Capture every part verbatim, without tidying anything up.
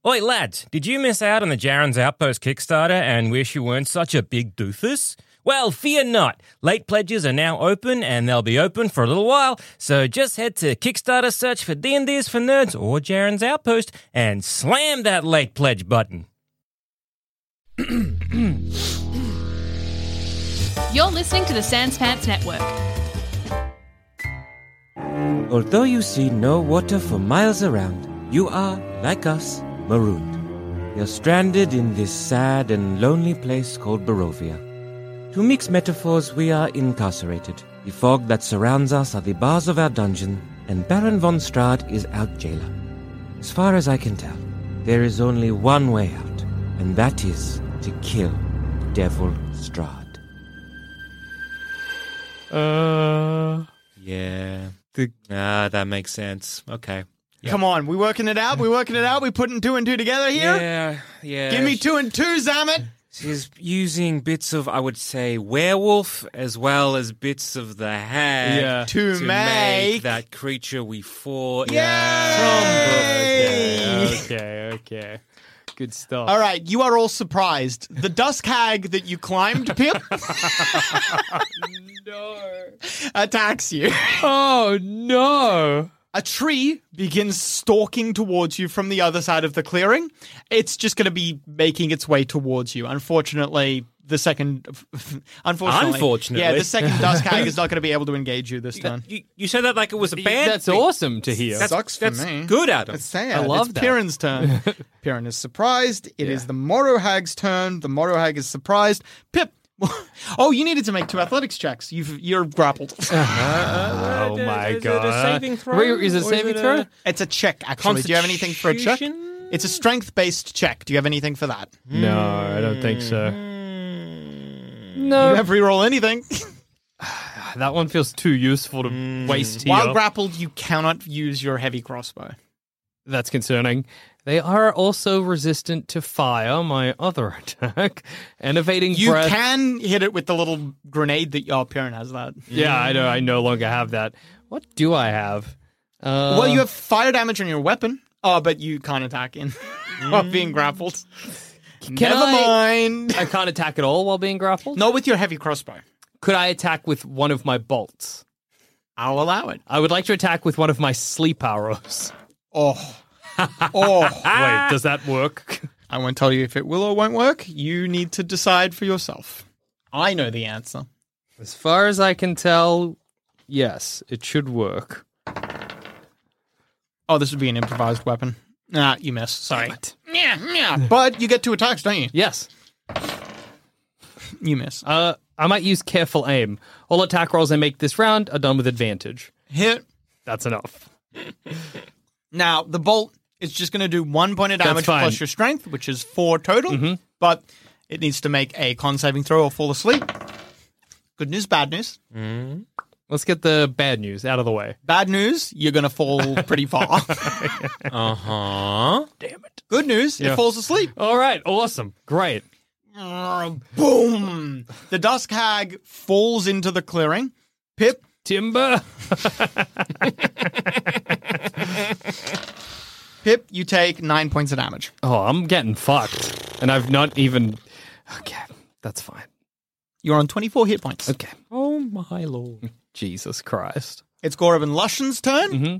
Oi, lads, did you miss out on the Jaren's Outpost Kickstarter and wish you weren't such a big doofus? Well, fear not. Late pledges are now open, and they'll be open for a little while, so just head to Kickstarter search for D and D's for Nerds or Jaren's Outpost and slam that late pledge button. You're listening to the Sans Pants Network. Although you see no water for miles around, you are, like us, marooned. You're stranded in this sad and lonely place called Barovia. To mix metaphors, we are incarcerated. The fog that surrounds us are the bars of our dungeon, and Baron von Strahd is our jailer. As far as I can tell, there is only one way out, and that is to kill Devil Strahd. Uh, Yeah. the, Ah, that makes sense. Okay. Yep. Come on, we working it out? We working it out? We putting two and two together here? Yeah, yeah. Give me two and two, Zamet. She's using bits of, I would say, werewolf as well as bits of the hag Yeah. To to make- make that creature we fought Yay! from okay, okay. Good stuff. All right, you are all surprised. The dusk hag that you climbed, Pip, No. attacks you. Oh, no. A tree begins stalking towards you from the other side of the clearing. It's just going to be making its way towards you. Unfortunately, the second... Unfortunately. Unfortunately. Yeah, the second dusk hag is not going to be able to engage you this turn. You, you said that like it was a bad That's thing. awesome to hear. That's, Sucks for that's me. good, Adam. It's sad. I love it's that. Piran's turn. Piran is surprised. It is the Moro Hag's turn. The Moro Hag is surprised. Pip. Oh, you needed to make two athletics checks. You've, you're grappled. Oh, my is God. It a saving throw? Wait, is it a Or saving it throw? It's a check, actually. Do you have anything for a check? Constitution? It's a strength-based check. Do you have anything for that? No, I don't think so. You No. have reroll anything. That one feels too useful to waste here. While grappled, you cannot use your heavy crossbow. That's concerning. They are also resistant to fire, my other attack, and evading You breath. can hit it with the little grenade that your Piran has that. Yeah, I know. I no longer have that. What do I have? Uh, Well, you have fire damage on your weapon. Oh, but you can't attack in while being grappled. Never I- mind. I can't attack at all while being grappled? Not with your heavy crossbow. Could I attack with one of my bolts? I'll allow it. I would like to attack with one of my sleep arrows. Oh. Oh. Wait, does that work? I won't tell you if it will or won't work. You need to decide for yourself. I know the answer. As far as I can tell, yes, it should work. Oh, this would be an improvised weapon. Nah, you miss. Sorry. Yeah, yeah. But you get two attacks, don't you? Yes. You miss. Uh, I might use careful aim. All attack rolls I make this round are done with advantage. Hit. That's enough. Now, the bolt is just going to do one point of That's damage fine. plus your strength, which is four total. But it needs to make a con saving throw or fall asleep. Good news, bad news. Let's get the bad news out of the way. Bad news, you're going to fall pretty far. Uh-huh. Damn it. Good news, Yeah. it falls asleep. All right, awesome. Great. Boom! The dusk hag falls into the clearing. Pip, Timber. Pip, you take nine points of damage. Oh, I'm getting fucked. And I've not even... Okay, that's fine. You're on twenty-four hit points. Okay. Oh, my lord. Jesus Christ. It's Gorov and Lushan's turn. Mhm.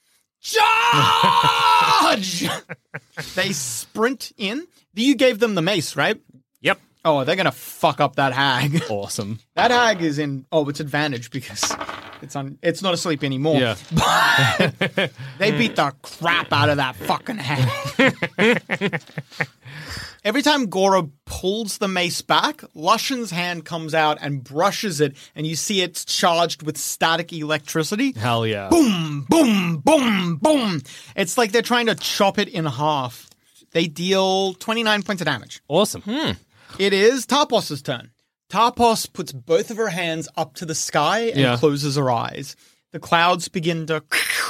Charge! They sprint in. You gave them the mace, right? Yep. Oh, they're going to fuck up that hag. Awesome. That hag is in... Oh, it's advantage because it's on. It's not asleep anymore. Yeah. But they beat the crap out of that fucking hag. Every time Goro pulls the mace back, Lushan's hand comes out and brushes it, and you see it's charged with static electricity. Hell yeah. Boom, boom, boom, boom. It's like they're trying to chop it in half. They deal twenty-nine points of damage. Awesome. It is Tarpos's turn. Tarpos puts both of her hands up to the sky and Yeah. closes her eyes. The clouds begin to...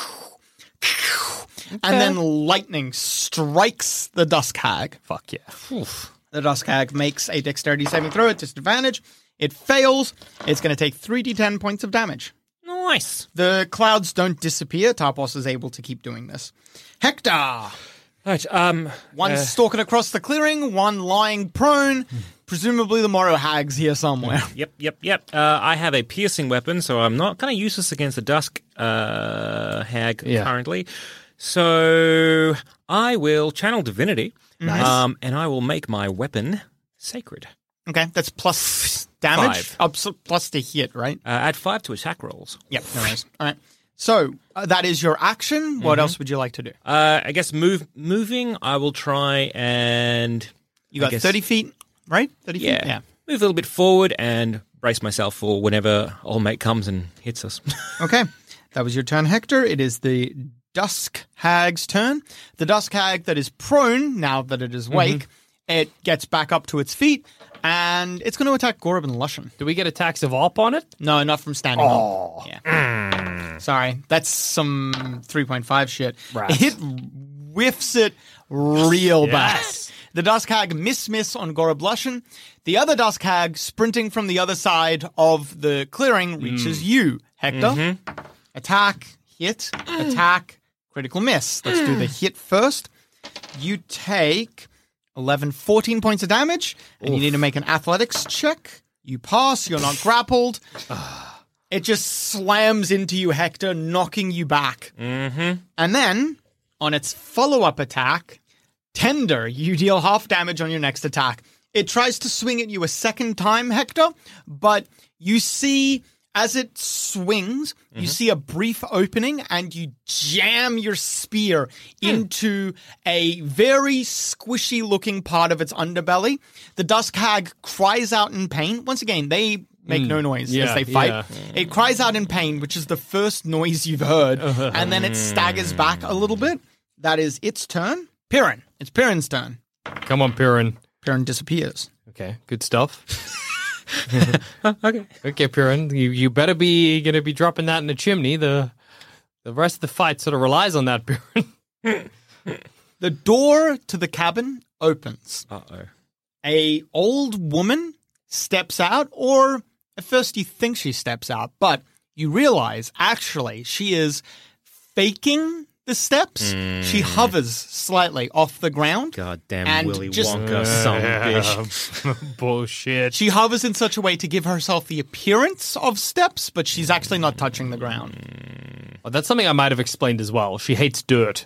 And then lightning strikes the Dusk Hag. Fuck yeah. The Dusk Hag makes a dexterity saving throw at disadvantage. It fails. It's going to take three d ten points of damage. Nice. The clouds don't disappear. Tarpos is able to keep doing this. Hector! Right, um, One uh, stalking across the clearing, one lying prone. Presumably the Morrow Hag's here somewhere. Yep, yep, yep. Uh, I have a piercing weapon, so I'm not kind of useless against the Dusk uh, Hag Yeah. currently. So I will channel Divinity, Nice. um, and I will make my weapon sacred. Okay, that's plus damage. Five. Up plus to hit, right? Uh, add five to attack rolls. Yep, no worries. All right. So uh, that is your action. What else would you like to do? Uh, I guess move moving. I will try and You I got guess- thirty feet, right? thirty yeah, feet? Yeah. move a little bit forward and brace myself for whenever old mate comes and hits us. Okay. That was your turn, Hector. It is the Dusk Hag's turn. The Dusk Hag that is prone, now that it is awake, it gets back up to its feet, and it's going to attack Gorob and Lushan. Do we get attacks of op on it? No, not from standing up. Yeah. Sorry. That's some three point five shit. Rats. It whiffs it real bad. The Dusk Hag miss-miss on Gorob Lushan. The other Dusk Hag, sprinting from the other side of the clearing, reaches you, Hector. Attack, hit, attack, critical miss. Let's do the hit first. You take eleven, fourteen points of damage, and you need to make an athletics check. You pass, you're not grappled. It just slams into you, Hector, knocking you back. Mm-hmm. And then, on its follow-up attack, Tender, you deal half damage on your next attack. It tries to swing at you a second time, Hector, but you see, as it swings, you see a brief opening and you jam your spear into a very squishy-looking part of its underbelly. The Dusk Hag cries out in pain. Once again, they make no noise Yeah, as they fight. yeah. It cries out in pain, which is the first noise you've heard, and then it staggers back a little bit. That is its turn. Piran. It's Piran's turn. Come on, Piran. Piran disappears. Okay, good stuff. okay. Okay, Piran, you, you better be going to be dropping that in the chimney. The the rest of the fight sort of relies on that, Piran. The door to the cabin opens. Uh-oh. A old woman steps out, or at first you think she steps out, but you realize actually she is faking the steps. She hovers slightly off the ground. Goddamn And Willy just- Wonka, son of a bitch. Bullshit. She hovers in such a way to give herself the appearance of steps, but she's actually not touching the ground. Oh, that's something I might have explained as well. She hates dirt.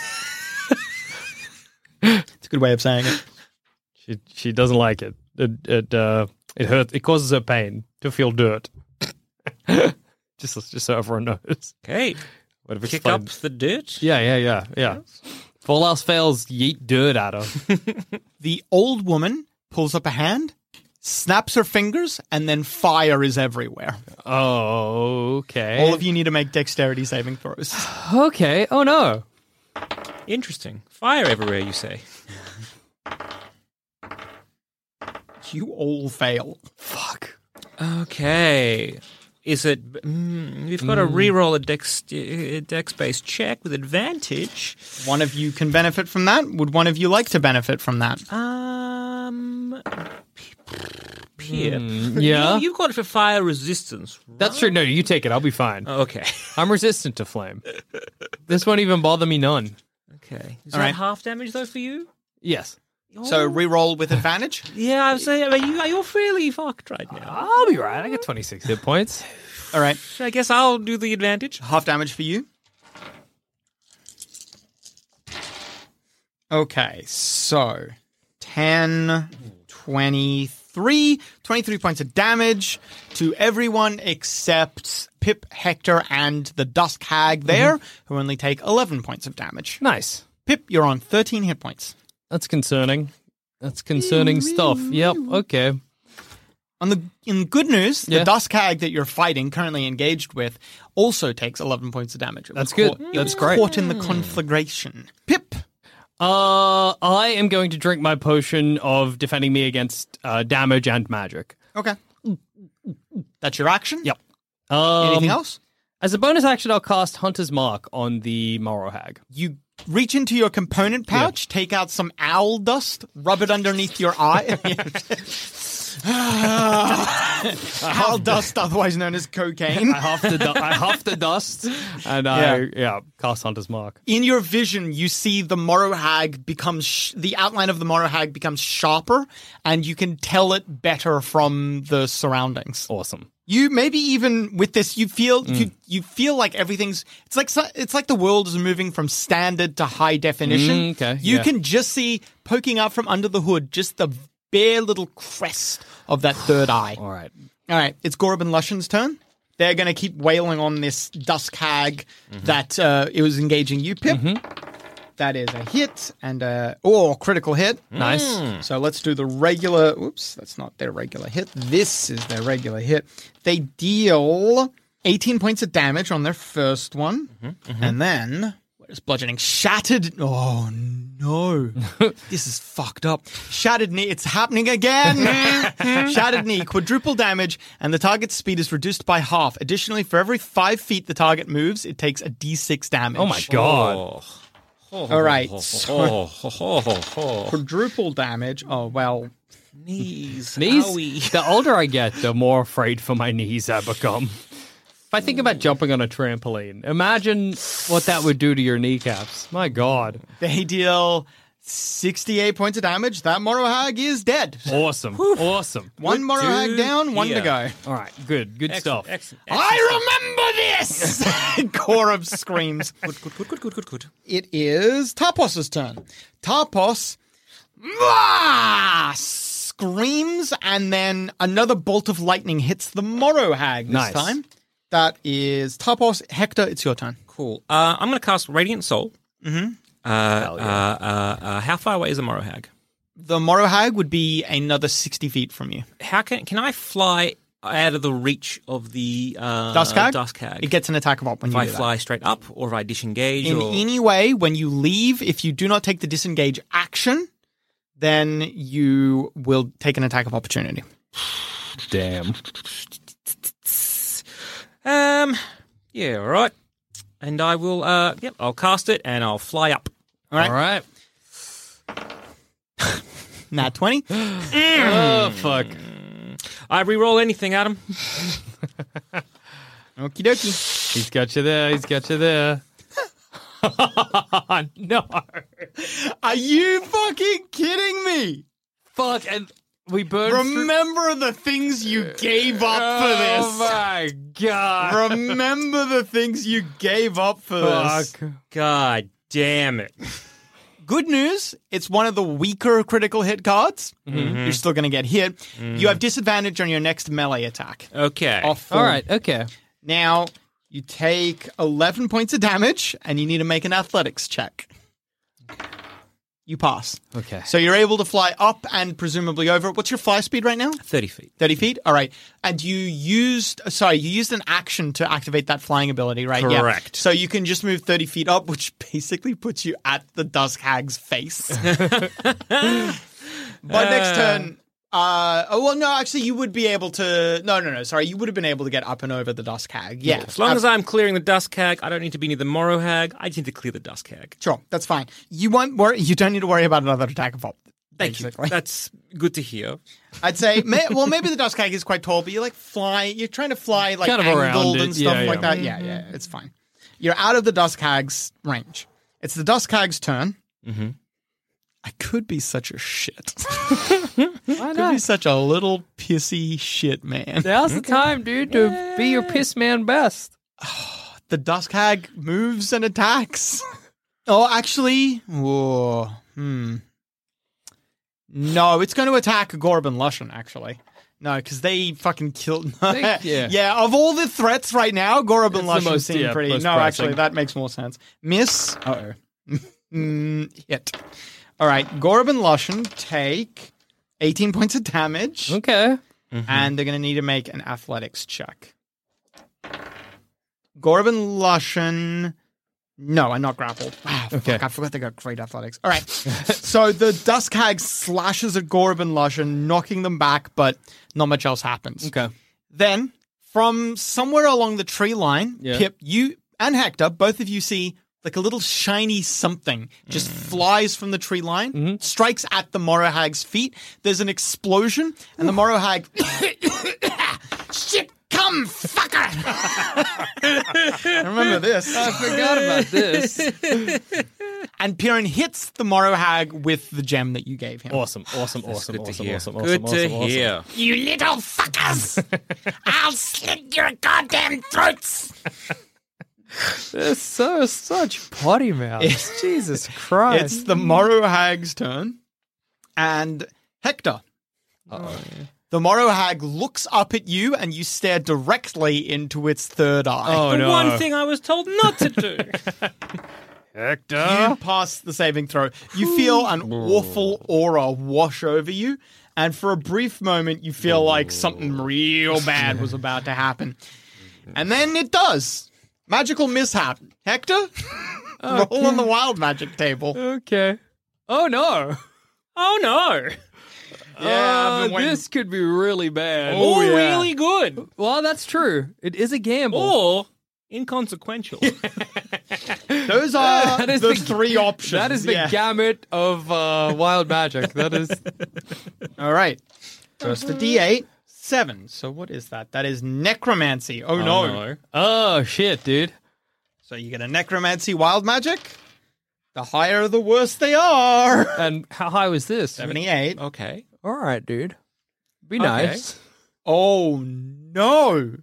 It's a good way of saying it. She she doesn't like it. It it uh it hurts. It causes her pain to feel dirt. just just so everyone knows. Okay. Would have Kick up explained. the dirt. Yeah, yeah, yeah, yeah. If all else fails, yeet dirt at her. The old woman pulls up a hand, snaps her fingers, and then fire is everywhere. Oh, okay. All of you need to make dexterity saving throws. Okay. Oh no. Interesting. Fire everywhere, you say. You all fail. Fuck. Okay. Is it... Mm, we've got to re-roll a dex, uh, dex-based check with advantage. One of you can benefit from that. Would one of you like to benefit from that? Um... Pip. yeah. You, you've got it for fire resistance, right? That's true. No, you take it. I'll be fine. Oh, okay. I'm resistant to flame. This won't even bother me none. Okay. Is All that right. half damage, though, for you? Yes. So re-roll with advantage. Yeah, I was saying, I mean, you, you're fairly fucked right now. I'll be right. I got twenty-six hit points. All right. I guess I'll do the advantage. Half damage for you. Okay, so ten, twenty-three, twenty-three points of damage to everyone except Pip, Hector, and the Dusk Hag there, who only take eleven points of damage. Nice. Pip, you're on thirteen hit points. That's concerning. That's concerning stuff. Yep. Okay. On the in good news, Yeah. the Dusk Hag that you're fighting, currently engaged with, also takes eleven points of damage. It was That's good. caught- it That's was great. Caught in the conflagration. Pip, Uh, I am going to drink my potion of defending me against uh, damage and magic. okay. That's your action? Yep. Um, Anything else? As a bonus action, I'll cast Hunter's Mark on the Morrow Hag. You reach into your component pouch, take out some owl dust, rub it underneath your eye. Hal dust, otherwise known as cocaine. I huff the du- I huff the dust, and I yeah. yeah cast Hunter's Mark. In your vision, you see the Morrow Hag becomes sh- the outline of the Morrow Hag becomes sharper, and you can tell it better from the surroundings. Awesome. You maybe even with this, you feel mm. you you feel like everything's. It's like it's like the world is moving from standard to high definition. Mm, okay, you yeah. can just see poking out from under the hood, just the bare little crest of that third eye. All right, all right. It's Gorb and Lushan's turn. They're going to keep wailing on this Dusk Hag mm-hmm. that uh, it was engaging you, Pip. Mm-hmm. That is a hit and a oh critical hit. Nice. Mm. So let's do the regular. Oops, that's not their regular hit. This is their regular hit. They deal eighteen points of damage on their first one, mm-hmm, mm-hmm. and then what is bludgeoning? Shattered. Oh no, this is fucked up. Shattered knee. It's happening again. Shattered knee. Quadruple damage, and the target's speed is reduced by half. Additionally, for every five feet the target moves, it takes a d six damage. Oh my god. Oh. All right, so quadruple damage. Oh, well. Knees. Knees? Owie. The older I get, the more afraid for my knees I become. If I think about jumping on a trampoline, imagine what that would do to your kneecaps. My God. They deal sixty-eight points of damage. That Morrow Hag is dead. Awesome. Awesome. One Good Morrow Hag down, one here. to go. All right, good. Good Excellent, stuff. excellent, excellent. I remember this! Gorob screams. Good, good, good, good, good, good, good. It is Tarpos's turn. Tarpos ah, screams, and then another bolt of lightning hits the Morrow Hag this Nice. time. That is Tarpos. Hector, it's your turn. Cool. Uh, I'm going to cast Radiant Soul. Mm-hmm. Uh, uh, uh, uh, how far away is the Morrow Hag? The Morrow Hag would be another sixty feet from you. How can can I fly out of the reach of the uh, Dusk Hag? Dusk Hag? It gets an attack of op when if you I do that. fly straight up, or if I disengage, In or any way, when you leave, if you do not take the disengage action, then you will take an attack of opportunity. Damn. um, yeah, all right. And I will, uh, yep, I'll cast it and I'll fly up. All right. All right. Nat twenty. Oh, fuck. I re-roll anything, Adam. Okie dokie. He's got you there. He's got you there. No. Are you fucking kidding me? Fuck. And we burned through- Remember the things you gave up for this. Oh, my God. Remember the things you gave up for this. Fuck. God damn it. Good news, it's one of the weaker critical hit cards. Mm-hmm. You're still going to get hit. Mm. You have disadvantage on your next melee attack. Okay. Off four. All right. Okay. Now, you take eleven points of damage, and you need to make an athletics check. You pass. Okay. So you're able to fly up and presumably over. What's your fly speed right now? thirty feet. thirty feet? All right. And you used, sorry, you used an action to activate that flying ability, right? Correct. Yeah. So you can just move thirty feet up, which basically puts you at the Dusk Hag's face. But next turn, uh, oh, well, no, actually, you would be able to, no, no, no, sorry, you would have been able to get up and over the Dusk Hag. Yeah. As long Uh, as I'm clearing the Dusk Hag, I don't need to be near the Morrow Hag. I just need to clear the Dusk Hag. Sure, that's fine. You won't worry, you don't need to worry about another attack of op. Thank basically. you. That's good to hear. I'd say, may, well, maybe the Dusk Hag is quite tall, but you like fly, you're trying to fly like Kind of around angled it, and stuff yeah, like yeah. that. Yeah, yeah, it's fine. You're out of the Dusk Hag's range. It's the Dusk Hag's turn. Mm-hmm. I could be such a shit. Why could be not? such a little pissy shit man. Now's the time, dude, to be your piss man best. The Dusk Hag moves and attacks. Oh, actually, whoa, hmm. No, it's going to attack Gorb and Lushan, actually. No, because they fucking killed. They- yeah. yeah, of all the threats right now, Gorb and It's the Lushan most, seem yeah, pretty. most No, pressing. actually, that makes more sense. Miss. Uh oh. mm, hit. All right, Gorb and Lushan take eighteen points of damage, Okay. and they're going to need to make an athletics check. Gorb and Lushan. No, I'm not grappled. Wow, Okay. fuck, I forgot they got great athletics. All right. So the Dusk Hag slashes at Gorb and Lushan, knocking them back, but not much else happens. Okay. Then, from somewhere along the tree line, Yeah. Pip, you and Hector, both of you see like a little shiny something just mm. flies from the tree line, mm-hmm. strikes at the Morrow Hag's feet. There's an explosion, and the Morrow Hag, shit, come, fucker! I remember this. I forgot about this. And Piran hits the Morrow Hag with the gem that you gave him. Awesome, awesome, awesome, good to awesome, hear. awesome, Good awesome, to awesome, hear. awesome. You little fuckers! I'll slit your goddamn throats! They're so such potty mouths. Jesus Christ. It's the Morrow Hag's turn. And Hector. Uh-oh. The Morrow Hag looks up at you and you stare directly into its third eye. Oh, the no. one thing I was told not to do. Hector. You pass the saving throw. You feel an awful aura wash over you. And for a brief moment, you feel like something real bad was about to happen. And then it does. Magical mishap. Hector? Okay. Roll on the wild magic table. Okay. Oh, no. Oh, no. Yeah, I've been uh, waiting. this could be really bad. Oh, or yeah. really good. Well, that's true. It is a gamble. Or inconsequential. Those are That is the, the- three options. That is the yeah. gamut of uh, wild magic. That is. All right. First the D eight. Seven. So what is that? That is necromancy. Oh, no. no. Oh, shit, dude. So you get a necromancy wild magic. The higher, the worse they are. And how high was this? seventy-eight. Okay. All right, dude. Be nice. Oh, no.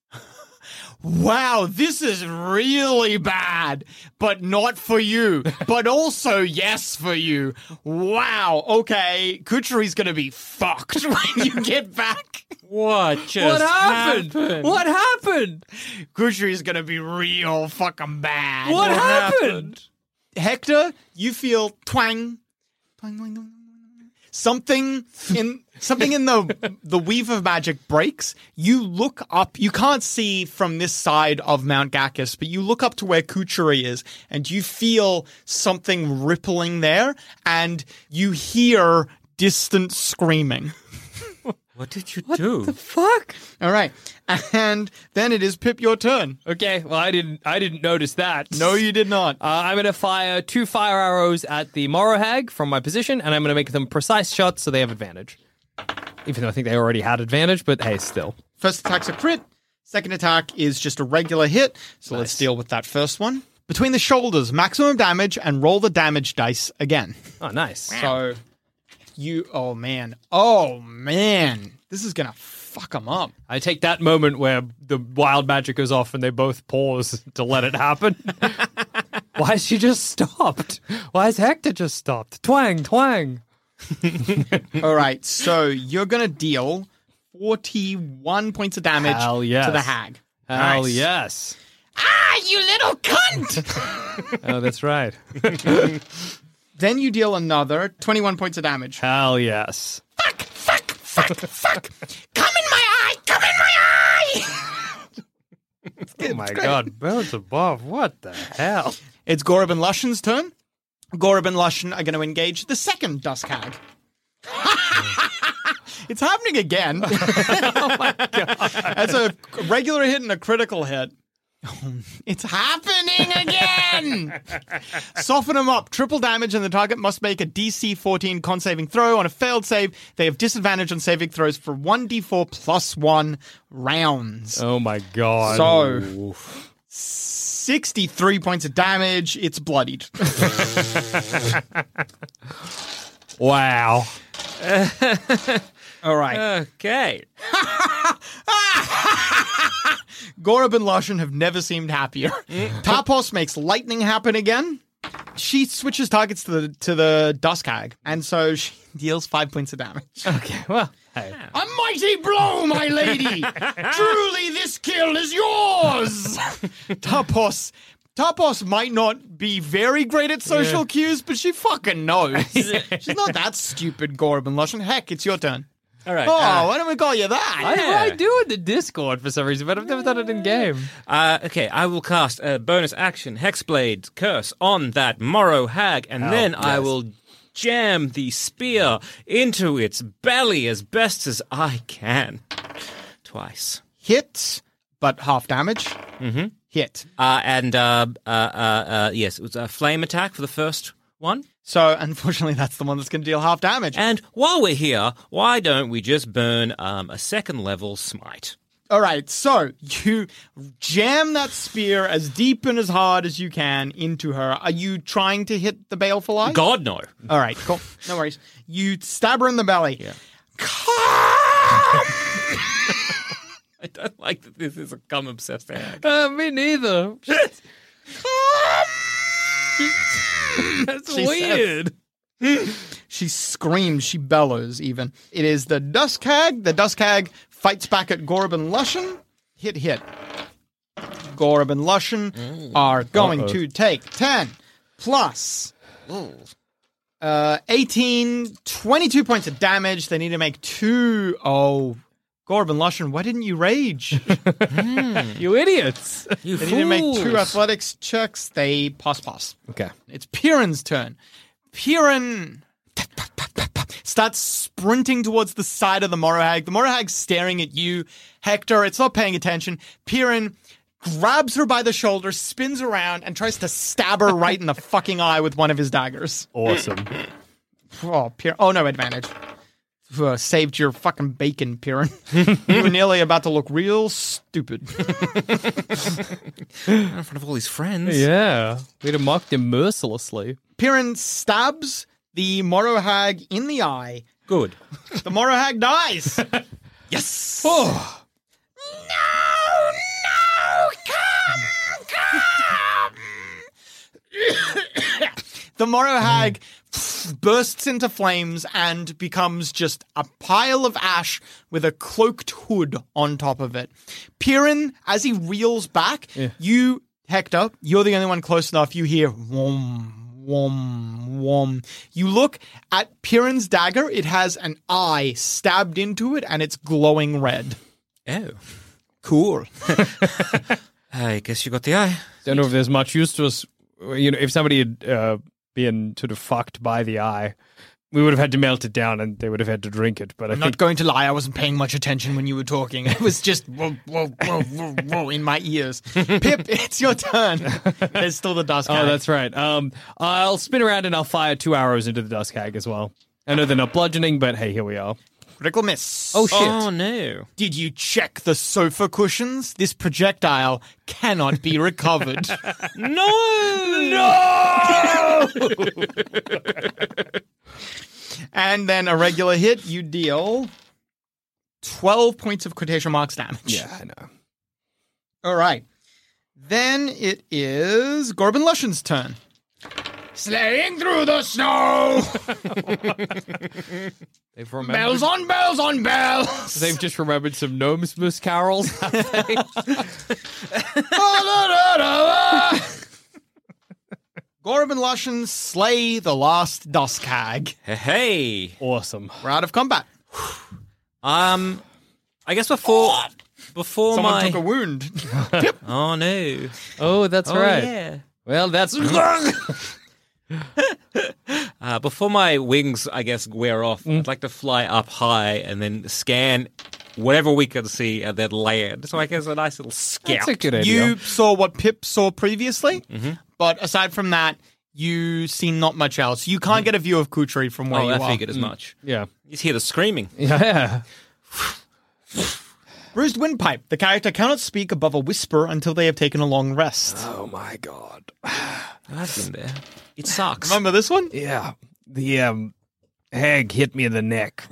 Wow, this is really bad, but not for you. But also, yes, for you. Wow, okay. Kuchari's gonna be fucked when you get back. What just What happened? happened? What happened? Kuchari's gonna be real fucking bad. What, happened? Hector, you feel twang. Twang, twang, twang, twang. Something in something in the the weave of magic breaks. You look up. You can't see from this side of Mount Gakkus, but you look up to where Kuchari is, and you feel something rippling there, and you hear distant screaming. What did you What do? the fuck? All right, and then it is Pip, your turn. Okay, well, I didn't. I didn't notice that. No, you did not. Uh, I'm going to fire two fire arrows at the Morrow Hag from my position, and I'm going to make them precise shots so they have advantage. Even though I think they already had advantage, but hey, still. First attack's a crit. Second attack is just a regular hit. So let's deal with that first one. Between the shoulders, maximum damage, and roll the damage dice again. Oh, nice. So you, oh man, oh man, this is gonna fuck them up. I take that moment where the wild magic goes off and they both pause to let it happen. Why has she just stopped? Why has Hector just stopped? Twang, twang. All right, so you're gonna deal forty-one points of damage Hell yes. to the hag. Hell Nice. yes. Ah, you little cunt! Oh, that's right. Then you deal another twenty-one points of damage. Hell yes. Fuck, fuck, fuck, fuck. Come in my eye, come in my eye! Oh my god, birds above. What the hell? It's Gorub and Lushan's turn. Gorub and Lushan are going to engage the second Dusk Hag. It's happening again. Oh my god. That's a regular hit and a critical hit. Oh, it's happening again! Soften them up. Triple damage, and the target must make a D C fourteen con saving throw. On a failed save, they have disadvantage on saving throws for one d four plus one rounds. Oh my god. So, sixty-three points of damage. It's bloodied. Wow. All right. Okay. Gorub and Lushan have never seemed happier. Tarpos makes lightning happen again. She switches targets to the to the Dusk Hag, and so she deals five points of damage. Okay, well, hey. A mighty blow, my lady! Truly, this kill is yours! Tarpos. Tarpos might not be very great at social cues, but she fucking knows. She's not that stupid, Gorub and Lushan. Heck, it's your turn. All right. Oh, uh, why don't we call you that? I, Yeah. I do in the Discord for some reason, but I've never done it in game. Uh, okay, I will cast a bonus action Hexblade Curse on that Morrow Hag, and Oh, then I yes. will jam the spear into its belly as best as I can. Twice. Hit, but half damage. Mm-hmm. hit. Uh, and uh, uh, uh, uh, yes, it was a flame attack for the first one. So, unfortunately, that's the one that's going to deal half damage. And while we're here, why don't we just burn um, a second level smite? All right, so you jam that spear as deep and as hard as you can into her. Are you trying to hit the baleful eye? God, no. All right, cool. No worries. You stab her in the belly. Yeah. Come! I don't like that this is a cum obsessed hag. Uh, me neither. That's She weird. She screams, she bellows even. It is the Dusk Hag. The Dusk Hag fights back at Gorb and Lushan. Hit, hit. Gorb and Lushan mm. are going Uh-oh. to take ten plus uh, eighteen, twenty-two points of damage. They need to make two. Oh, Gorb and Lushan, why didn't you rage? mm. You idiots. You they fools. need to make two athletics checks. They pass pass. Okay. It's Piran's turn. Piran starts sprinting towards the side of the Morohag. The Morohag's staring at you, Hector. It's not paying attention. Piran grabs her by the shoulder, spins around, and tries to stab her right in the fucking eye with one of his daggers. Awesome. Oh, Piran. Oh, no advantage. Uh, saved your fucking bacon, Piran. You were nearly about to look real stupid. In front of all his friends. Yeah. We'd have mocked him mercilessly. Piran stabs the Morohag in the eye. Good. The Morohag dies. Yes. Oh. No, no, come, come. The Morohag bursts into flames and becomes just a pile of ash with a cloaked hood on top of it. Piran, as he reels back, yeah. you, Hector, you're the only one close enough. You hear whom. Wom, wom. You look at Piran's dagger. It has an eye stabbed into it, and it's glowing red. Oh. Cool. I guess you got the eye. Don't know if there's much use to us. You know, if somebody had uh, been sort of fucked by the eye, we would have had to melt it down, and they would have had to drink it. But I'm I not think... going to lie. I wasn't paying much attention when you were talking. It was just whoa, whoa, whoa, whoa, whoa in my ears. Pip, it's your turn. There's still the Dusk Hag. Oh, that's right. Um, I'll spin around and I'll fire two arrows into the Dusk Hag as well. I know they're not bludgeoning, but hey, here we are. Critical miss. Oh, shit. Oh, no. Did you check the sofa cushions? This projectile cannot be recovered. No! No! And then a regular hit, you deal twelve points of quotation marks damage. Yeah, I know. All right. Then it is Gorb and Lushan's turn. Sleighing through the snow! They've remembered... Bells on bells on bells! They've just remembered some Gnome's carols. Gorb and Lushan slay the last Dusk Hag. Hey. Awesome. We're out of combat. Um, I guess before... Before Someone my... took a wound. Oh, no. Oh, that's oh, right. Yeah. Well, that's... uh, before my wings, I guess, wear off, mm. I'd like to fly up high and then scan whatever we can see and then land. So I guess a nice little scout. That's a good idea. You saw what Pip saw previously, mm-hmm. but aside from that, you see not much else. You can't mm. get a view of Kutri from where oh, you I are. I figured as mm. much. Yeah. You just hear the screaming. Yeah. Bruised Windpipe. The character cannot speak above a whisper until they have taken a long rest. Oh my god. I've been there. It sucks. Remember this one? Yeah. The um, hag hit me in the neck.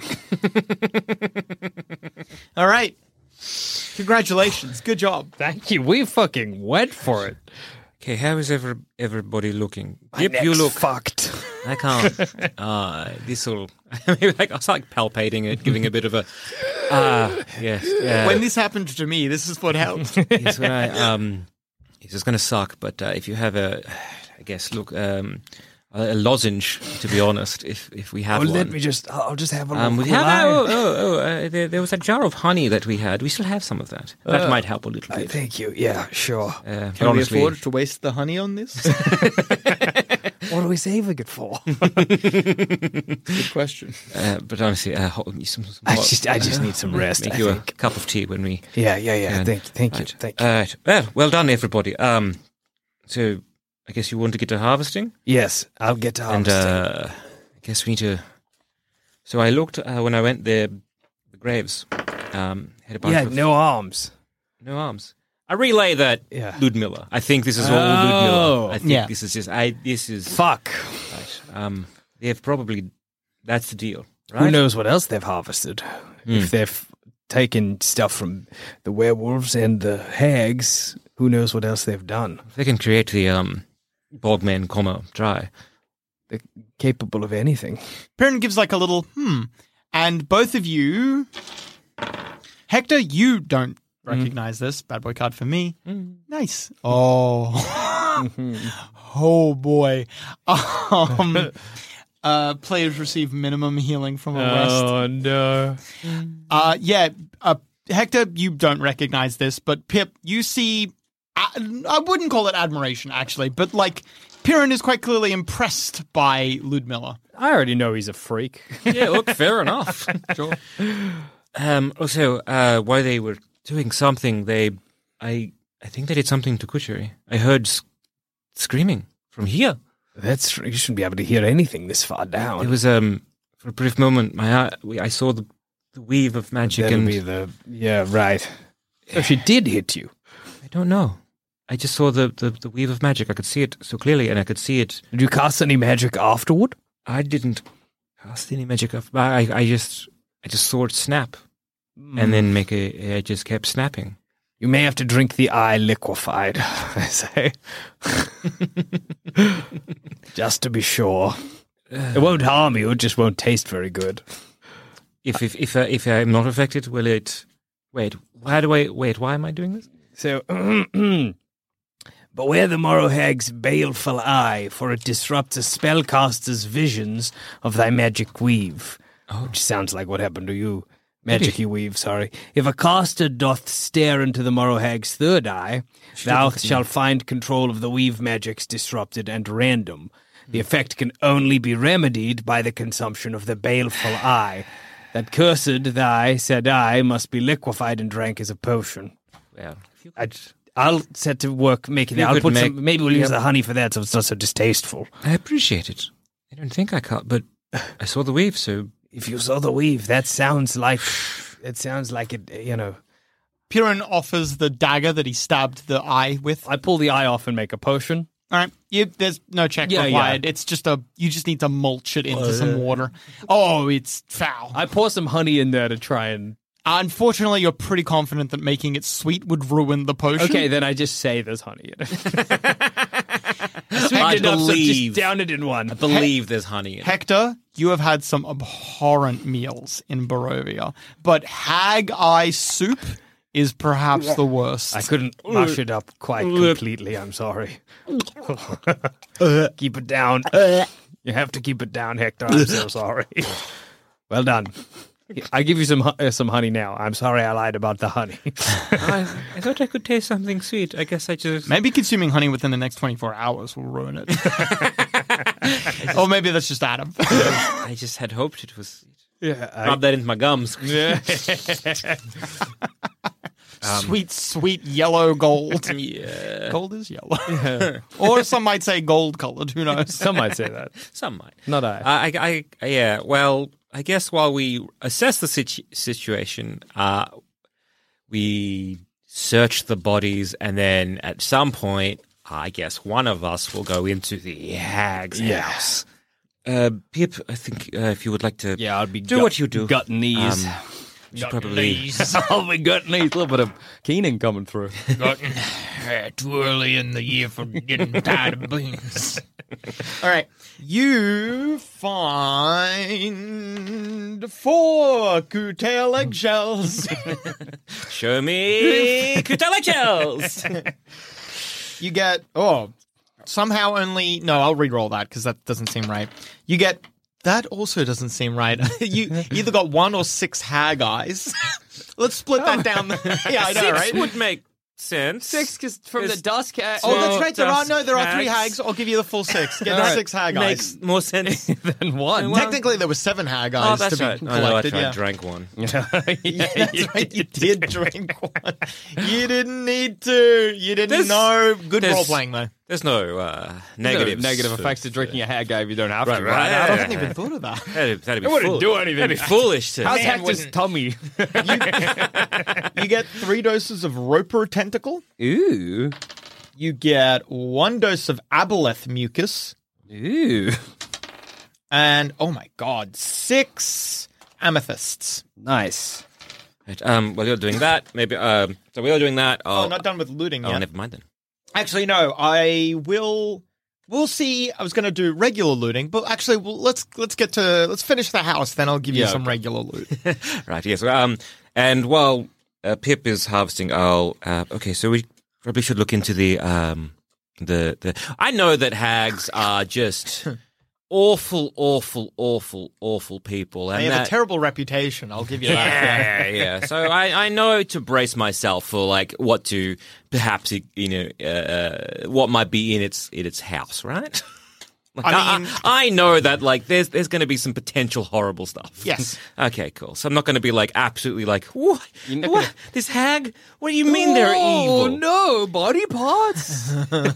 All right. Congratulations. Good job. Thank you. We fucking went for it. Okay, how is every, everybody looking? My Yep, neck's you look fucked. I can't. Uh, this will. like I was like palpating it, giving a bit of a. Ah, uh, yes. Uh, when this happened to me, this is what helped. yes, when I, um, it's just going to suck. But uh, if you have a, I guess, look, um, a lozenge. To be honest, if if we have oh, one, let me just. I'll just have a um, look. we have. Oh, oh, oh uh, there, there was a jar of honey that we had. We still have some of that. That uh, might help a little bit. Uh, thank you. Yeah, sure. Uh, Can honestly, we afford to waste the honey on this? What are we saving it for? Good question. Uh, but honestly, uh, hold me some, some I more- just, I just need some rest. Make I you think. a cup of tea when we. Yeah, yeah, yeah. can. Thank you, thank you, Right. thank you. All right. Well, well done, everybody. Um, so I guess you want to get to harvesting, Yes, I'll get to and harvesting. uh, I guess we need to. So I looked uh, when I went there. The graves um, had a bunch yeah, of no arms. no arms. I relay that Yeah. Ludmilla. I think this is all Oh. Ludmilla. I think Yeah. this is just. I. This is. Fuck. Right. Um, they've probably. That's the deal, right? Who knows what else they've harvested? Hmm. If they've taken stuff from the werewolves and the hags, who knows what else they've done? They can create the um, Bogman comma dry. They're capable of anything. Perrin gives like a little hmm, and both of you, Hector, you don't recognize this. Bad boy card for me. Nice. Oh, oh boy. Um, uh, players receive minimum healing from a rest. no. Uh, yeah, uh, Hector, you don't recognize this, but Pip, you see. I, I wouldn't call it admiration, actually, but like. Perrin is quite clearly impressed by Ludmilla. I already know he's a freak. Yeah, look, fair enough. Sure. Um, also, uh, while they were doing something, they, I, I think they did something to Kucheri. I heard s- screaming from here. That's you shouldn't be able to hear anything this far down. It was um, for a brief moment, my eye, we- I saw the, the weave of magic, That'll and be the yeah right. So she did hit you. I don't know. I just saw the, the, the weave of magic. I could see it so clearly, and I could see it. Did you cast any magic afterward? I didn't cast any magic. Of, I, I just, I just saw it snap, and then make a. I just kept snapping. You may have to drink the eye liquefied, they say. Just to be sure. It won't harm you, it just won't taste very good. If if if, uh, if I'm not affected, will it? Wait, how do I? Wait, why am I doing this? So, beware the Morrowhag's baleful eye, for it disrupts a spellcaster's visions of thy magic weave. Oh. Which sounds like what happened to you. Magic-y weave, sorry. If a caster doth stare into the Morrowhag's third eye, thou shalt find control of the weave magics disrupted and random. The effect can only be remedied by the consumption of the baleful eye. That cursed thy, said I, must be liquefied and drank as a potion. Well, I, I'll set to work making You it. I'll could put make- some, maybe we'll use yep. the honey for that so it's not so distasteful. I appreciate it. I don't think I can't, but I saw the weave, so If you saw the weave, that sounds like, it sounds like it, you know. Perrin offers the dagger that he stabbed the eye with. I pull the eye off and make a potion. All right, you, there's no check Yeah, required. It's just a you just need to mulch it into some water. Oh, it's foul. I pour some honey in there to try and... Unfortunately, you're pretty confident that making it sweet would ruin the potion. Okay, then I just say there's honey in it. Sweet I enough, so believe- just down it in one. I believe there's honey in it. Hector, you have had some abhorrent meals in Barovia, but hag eye soup is perhaps the worst. I couldn't mush it up quite completely, I'm sorry. Keep it down. You have to keep it down, Hector. I'm so sorry. Well done. I give you some hu- uh, some honey now. I'm sorry I lied about the honey. I, I thought I could taste something sweet. I guess I just. Maybe consuming honey within the next twenty-four hours will ruin it. Or maybe that's just Adam. I just had hoped it was. Yeah, Rub that into my gums. sweet, sweet yellow gold. Yeah. Gold is yellow. Or some might say gold colored. Who knows? Some might say that. Some might. Not I. I, I, I, yeah. Well, I guess while we assess the situ- situation, uh, we search the bodies, and then at some point, I guess one of us will go into the hag's house. Uh, Pip, I think uh, if you would like to, yeah, I'll be do gut- what you do. Gutting these. Um, you should probably. I'll be gutting these. A little bit of Keenan coming through. Too early in the year for getting tired of beans. All right. You find four Kutail eggshells. Show me Kutala shells. You get, oh, somehow only, no, I'll re-roll that because that doesn't seem right. You get, that also doesn't seem right. You either got one or six hag eyes. Let's split that down. Yeah, I know, Six right? would make sense. Six, because from It's- the dusk. Uh, Oh, that's Well, right. There are just no. There are three hags. hags. I'll give you the full six. Get All the right. six hag eyes. Makes more sense. than one. Well, Technically, there were seven hag oh, eyes that's to be right. I know, I, collected. tried, yeah. drank one. yeah, That's right. You did drink one. You didn't need to. You didn't There's- know. Good there's- role playing though. There's no uh, negative negatives. negative for- effects to drinking a hag guy if you don't have Right, to. right. I Yeah. hadn't even thought of that. That'd, that'd be It wouldn't fool- do anything. That'd be foolish to. How's Man Hector's wouldn't- tummy? You get three doses of Roper Tentacle. Ooh, You get one dose of Aboleth Mucus. ooh, And, oh my god, six amethysts. nice. Right, um, while you're doing that, maybe. Um, so while you're doing that, Oh, I'll, not done with looting oh, yet. never mind then. Actually, no, I will... We'll see. I was going to do regular looting, but actually, well, let's let's get to... Let's finish the house, then I'll give you Yeah, some okay. regular loot. Right. Yes. Um, and while uh, Pip is harvesting, I'll. Uh, okay. So we probably should look into the um the the. I know that hags are just awful, awful, awful, awful people, and They have that, a terrible reputation, I'll give you that. Yeah, yeah. So I, I know to brace myself for like what to perhaps you know uh, what might be in its in its house, right? Like, I mean- I, I know that like there's there's going to be some potential horrible stuff. Yes. Okay, cool. So I'm not going to be like absolutely like what? You're not what? gonna- This hag? What do you mean they're Oh evil? no, body parts.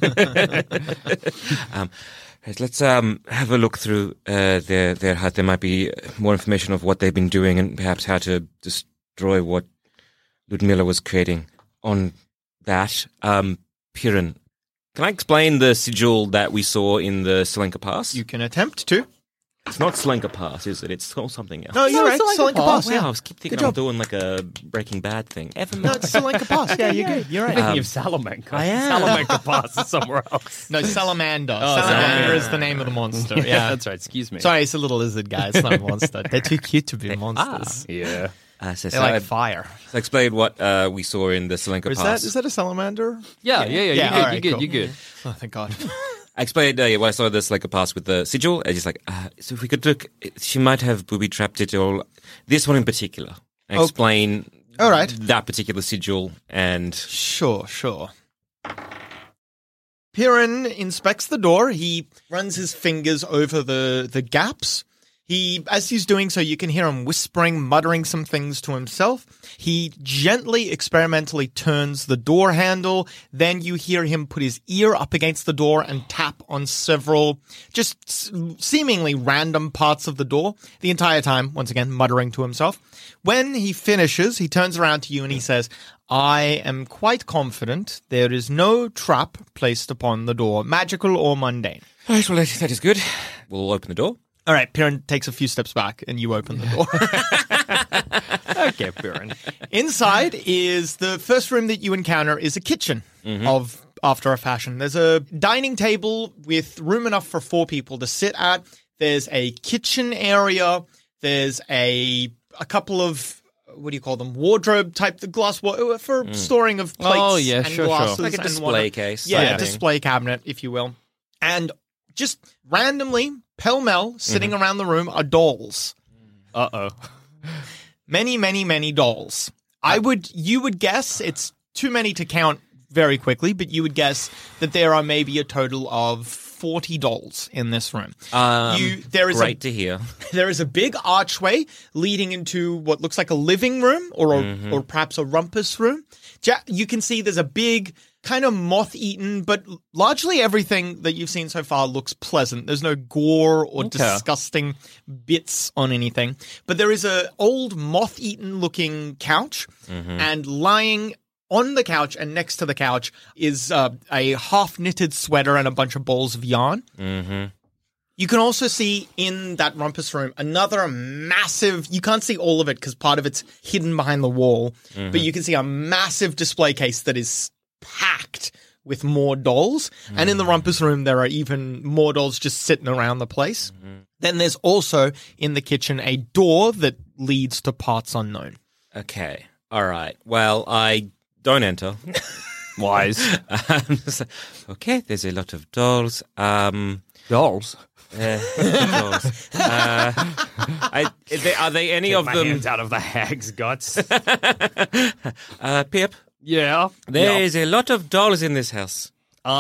Um, right, let's um have a look through uh, their their hut. There might be more information of what they've been doing and perhaps how to destroy what Ludmilla was creating on that. Um, Piran, can I explain the sigil that we saw in the Selenka Pass? You can attempt to. It's not Selenka Pass, is it? It's called something else. No, you're right. Selenka Selenka Pass, Pass, Wow, yeah. I was keep thinking Good I'm job. doing like a Breaking Bad thing. Ever No, it's Selenka Pass. Yeah, you're good. You're right. Thinking of Salamanca. I am. Salamanca passes somewhere else. No, Salamander. Oh, Salamander Salamander. is the name of the monster. Yeah. that's right. Excuse me. Sorry, it's a little lizard guy. It's not a monster. They're too cute to be monsters. Yeah. Uh, so, They so like I, fire. so I explained what uh, we saw in the Selenka Is Pass. that is that a salamander? Yeah, yeah, yeah. Yeah, You're all good. right, you're good. cool. You're good. Oh, thank God. I explained uh, what I saw this like a pass with the sigil. I just like, uh, so if we could look, she might have booby trapped it or this one in particular. And Oh. explain All right. that particular sigil and Sure, sure. Piran inspects the door. He runs his fingers over the, the gaps. He, as he's doing so, you can hear him whispering, muttering some things to himself. He gently, experimentally turns the door handle. Then you hear him put his ear up against the door and tap on several, just s- seemingly random parts of the door. The entire time, once again, muttering to himself. When he finishes, he turns around to you and he says, I am quite confident there is no trap placed upon the door, magical or mundane. all right, well that, that is good. We'll open the door. All right, Piran takes a few steps back and you open the door. Okay, Piran. Inside is the first room that you encounter is a kitchen of after a fashion. There's a dining table with room enough for four people to sit at. There's a kitchen area. There's a a couple of what do you call them? Wardrobe type, the glass wa- for storing of plates Oh, yeah, and sure, sure. glasses Like a and display whatnot. case. Yeah, type a thing. display cabinet, if you will. And just randomly, pell-mell, sitting around the room are dolls. Uh oh. Many, many, many dolls. I would, you would guess, it's too many to count very quickly, but you would guess that there are maybe a total of forty dolls in this room. Um, you, there is Great a, to hear. there is a big archway leading into what looks like a living room or a, or perhaps a rumpus room. Ja- you can see there's a big kind of moth-eaten, but largely everything that you've seen so far looks pleasant. There's no gore or disgusting bits on anything. But there is a old moth-eaten looking couch, and lying on the couch and next to the couch is uh, a half-knitted sweater and a bunch of balls of yarn. Mm-hmm. You can also see in that rumpus room another massive, you can't see all of it because part of it's hidden behind the wall, but you can see a massive display case that is packed with more dolls. And in the rumpus room, there are even more dolls just sitting around the place. Then there's also in the kitchen a door that leads to parts unknown. Okay. All right. Well, I don't enter. Wise. Um, so- okay, there's a lot of dolls. Um, Dolls. uh, dolls. Uh, I, are, they, are they any of My them? hands out of the hag's guts. Uh, Pip, Yeah. There Yeah. is a lot of dolls in this house.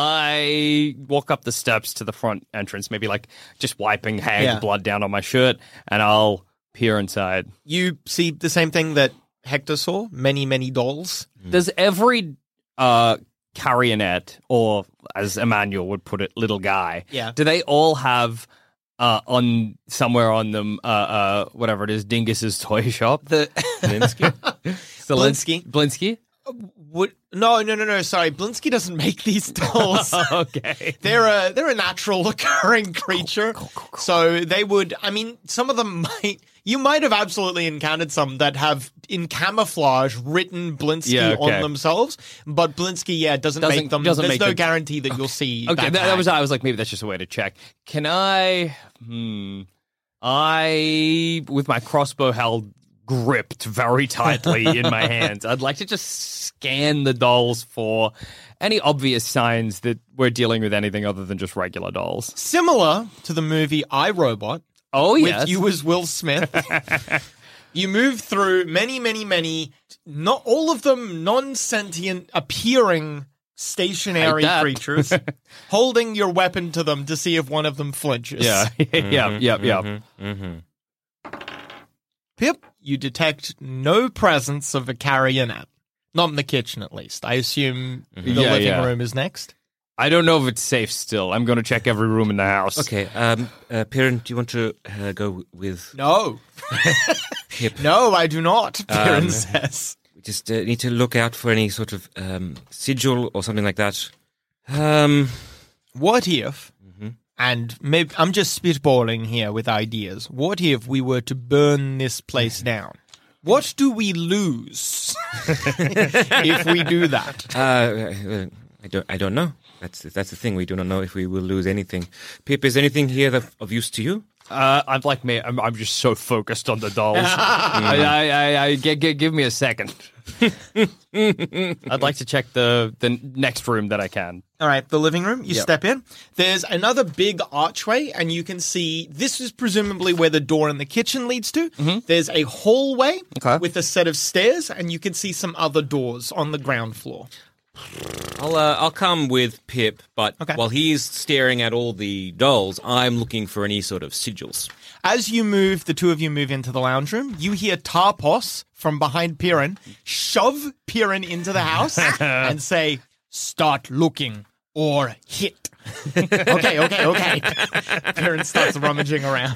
I walk up the steps to the front entrance, maybe like just wiping hag Yeah. blood down on my shirt, and I'll peer inside. You see the same thing that Hector saw. Many, many dolls. Does every uh, carrionet, or as Emmanuel would put it, little guy, Yeah. do they all have uh, on somewhere on them, uh, uh, whatever it is, Dingus's toy shop? The Blinsky? Blinsky. Blinsky? Would no, no, no, no. Sorry, Blinsky doesn't make these dolls. Okay. They're a they're a natural occurring creature, so they would. I mean, some of them might. You might have absolutely encountered some that have in camouflage written Blinsky Yeah, okay. on themselves, but Blinsky, yeah, doesn't, Doesn't- make them. doesn't There's make no them- guarantee that you'll see. Okay, that that, that tag. was I was like, maybe that's just a way to check. Can I? Hmm. I with my crossbow held gripped very tightly in my hands. I'd like to just scan the dolls for any obvious signs that we're dealing with anything other than just regular dolls. Similar to the movie I, Robot. Oh with yes, you as Will Smith. You move through many, many, many, not all of them non-sentient appearing stationary Hate that. creatures, holding your weapon to them to see if one of them flinches. yeah, yeah, yeah, yeah. Mm-hmm. Pip, you detect no presence of a carrionet. Not in the kitchen, at least. I assume the Yeah, living yeah. room is next. I don't know if it's safe still. I'm going to check every room in the house. Okay, um, uh, Piran, do you want to uh, go with No. Pip? No, I do not, Piran Um, says. We just uh, need to look out for any sort of um, sigil or something like that. Um, What if, and maybe I'm just spitballing here with ideas, what if we were to burn this place down? What do we lose if we do that? uh, uh, I don't. I don't know. That's that's the thing. We do not know if we will lose anything. Pip, is anything here that, of use to you? Uh, I'm like me. I'm, I'm just so focused on the dolls. I, I, I, I g- g- give me a second. I'd like to check the the next room that I can. All right, the living room, you Yep. step in. There's another big archway, and you can see this is presumably where the door in the kitchen leads to. There's a hallway Okay. with a set of stairs, and you can see some other doors on the ground floor. I'll uh, I'll come with Pip, but Okay. while he's staring at all the dolls, I'm looking for any sort of sigils. As you move, the two of you move into the lounge room. You hear Tarpos from behind Piran shove Piran into the house and say, "Start looking or hit." okay, okay, okay. Piran starts rummaging around.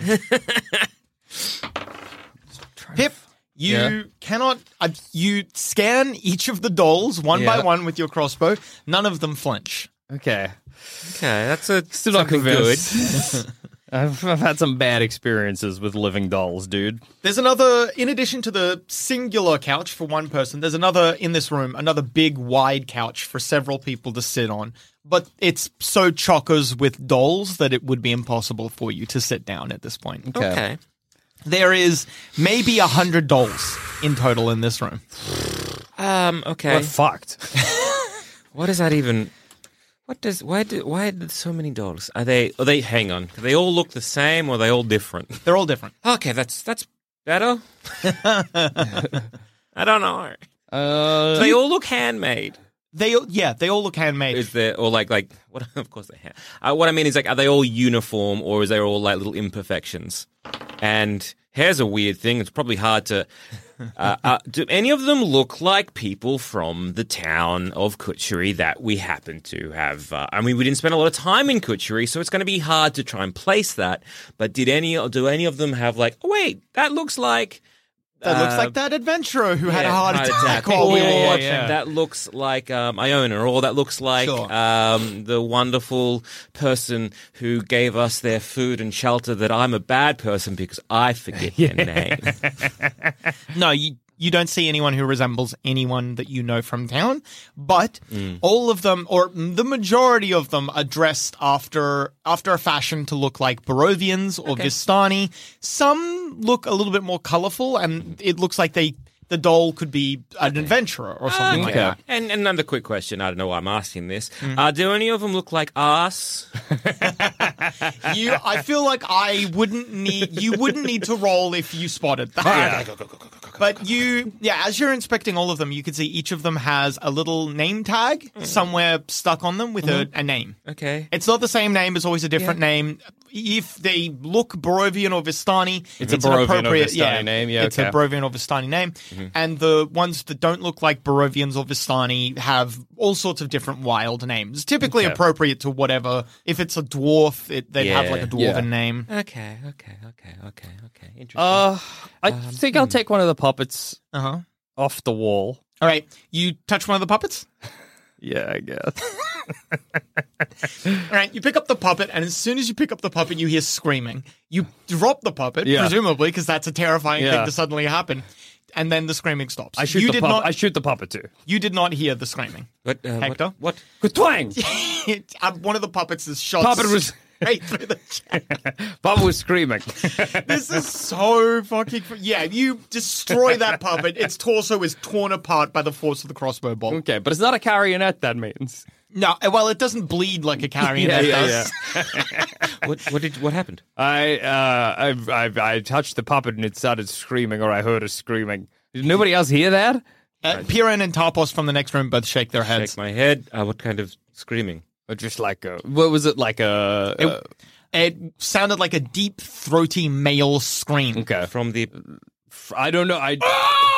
Pip, you Yeah. cannot. Uh, you scan each of the dolls one by Yeah. one with your crossbow. None of them flinch. Okay. Okay, that's a Still not something good. convinced. I've, I've had some bad experiences with living dolls, dude. There's another, in addition to the singular couch for one person, there's another in this room, another big wide couch for several people to sit on. But it's so chockers with dolls that it would be impossible for you to sit down at this point. Okay. There is maybe a hundred dolls in total in this room. Um. Okay. We're fucked. What is that even? What does? Why do? Why are there so many dolls? Are they? Are they? Hang on. Do they all look the same, or are they all different? They're all different. Okay, that's that's better. I don't know. Uh, They all look handmade. They, yeah, they all look handmade. Is there or like like what? Of course they have. Uh, what I mean is like, are they all uniform, or is there all like little imperfections? And here's a weird thing. It's probably hard to. Uh, uh, do any of them look like people from the town of Kutchery that we happen to have? Uh, I mean, we didn't spend a lot of time in Kutchery, so it's going to be hard to try and place that. But did any? Do any of them have like? Oh wait, that looks like. that looks uh, like that adventurer who had a yeah, heart attack while Or we were watching. that looks like um, Iona, or that looks like Sure. um, the wonderful person who gave us their food and shelter that I'm a bad person because I forget their name. No, you you don't see anyone who resembles anyone that you know from town, but all of them, or the majority of them, are dressed after after a fashion to look like Barovians or Vistani. Some look a little bit more colorful, and it looks like they the doll could be an adventurer or something like Okay. that. And another quick question, I don't know why I'm asking this. Uh, do any of them look like us? You, I feel like I wouldn't need you wouldn't need to roll if you spotted that. But you, yeah, as you're inspecting all of them, you can see each of them has a little name tag somewhere stuck on them with a, a name. Okay. It's not the same name, it's always a different Yeah. name. If they look Barovian or Vistani, It's a an Barovian or appropriate Vistani name, yeah, it's okay. a Barovian or Vistani name. And the ones that don't look like Barovians or Vistani have all sorts of different wild names, typically Okay. appropriate to whatever. If it's a dwarf, it, they'd have Yeah. like a dwarven Yeah. name. Okay, okay, okay, okay, okay. Interesting. Uh, I think I'll take one of the puppets Uh huh. off the wall. All right, you touch one of the puppets. Yeah, I guess. All right, you pick up the puppet, and as soon as you pick up the puppet, you hear screaming. You drop the puppet, Yeah. presumably, because that's a terrifying Yeah. thing to suddenly happen. And then the screaming stops. I shoot you the did puppet. not. I shoot the puppet too. You did not hear the screaming. what, uh, Hector? What? what? Twang! It- uh, one of the puppets is shot Puppet was- straight through the chest. Puppet was screaming. This is so fucking. Fr- yeah, you destroy that puppet. Its torso is torn apart by the force of the crossbow bolt. Okay, but it's not a carrionet. That means. No, uh, well, it doesn't bleed like a carrion Yeah, that yeah, does. What? What did? What happened? I uh, I, I I touched the puppet and it started screaming, or I heard it screaming. Did nobody else hear that? Uh, Piran and Tarpos from the next room both shake their heads. Shake my head. Uh, what kind of screaming? Or just like a what was it like a? It, uh, it sounded like a deep, throaty male scream. okay, From the. I don't know. I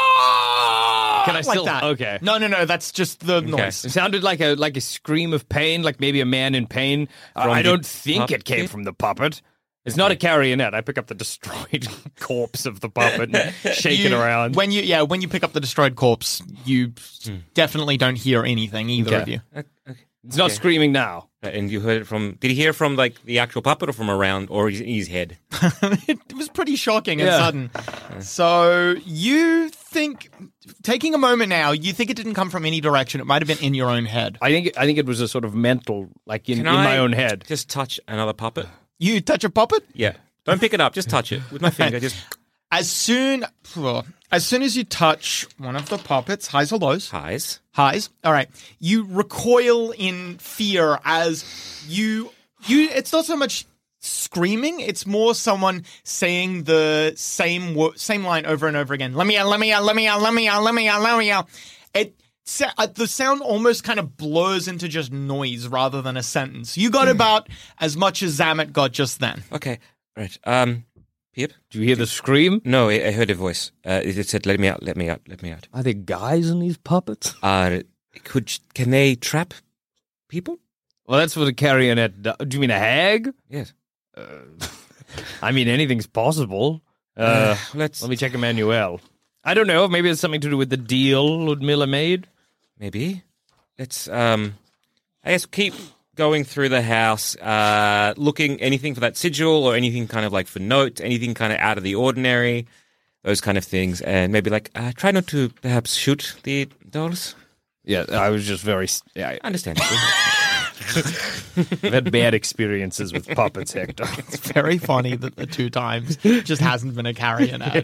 can I like still that. okay. No, no, no. That's just the noise. It sounded like a like a scream of pain, like maybe a man in pain. Uh, From I the don't think it came puppet? from the puppet. It's not a carionet. I pick up the destroyed corpse of the puppet and shake it You- around. When you, yeah, when you pick up the destroyed corpse, you definitely don't hear anything. Either Okay. of you. Uh, okay. It's not screaming now. Uh, And you heard it from? Did you hear from like the actual puppet or from around or his, his head? It was pretty shocking and Yeah. sudden. So you think, taking a moment now, you think it didn't come from any direction. It might have been in your own head. I think I think it was a sort of mental, like in, in Can I my own head. Just touch another puppet. You touch a puppet. Yeah. Don't pick it up. Just touch it with my finger. Just As soon, as soon as you touch one of the puppets, highs or lows? highs. Highs. All right. You recoil in fear as you you. It's not so much screaming; it's more someone saying the same wo- same line over and over again. Let me out! Let me out! Let me out! Let me out! Let me out! Let me out! It. sa- uh, The sound almost kind of blurs into just noise rather than a sentence. You got about as much as Zamet got just then. Okay. Right. Um. Pip. Do you hear the scream? No, I, I heard a voice. Uh, it it said, "Let me out! Let me out! Let me out!" Are there guys in these puppets? Uh, could can they trap people? Well, that's what a carionet does. Do you mean a hag? Yes. I mean, anything's possible. Uh, let's let me check Emmanuel. I don't know. Maybe it's something to do with the deal Ludmilla made. maybe. Let's um. I guess keep going through the house, uh, looking anything for that sigil or anything kind of like for notes, anything kind of out of the ordinary, those kind of things, and maybe like uh, try not to perhaps shoot the dolls. Yeah, I was just very. Yeah, Understandable. I've had bad experiences with puppets, Hector. It's very funny that the two times just hasn't been a carrionet.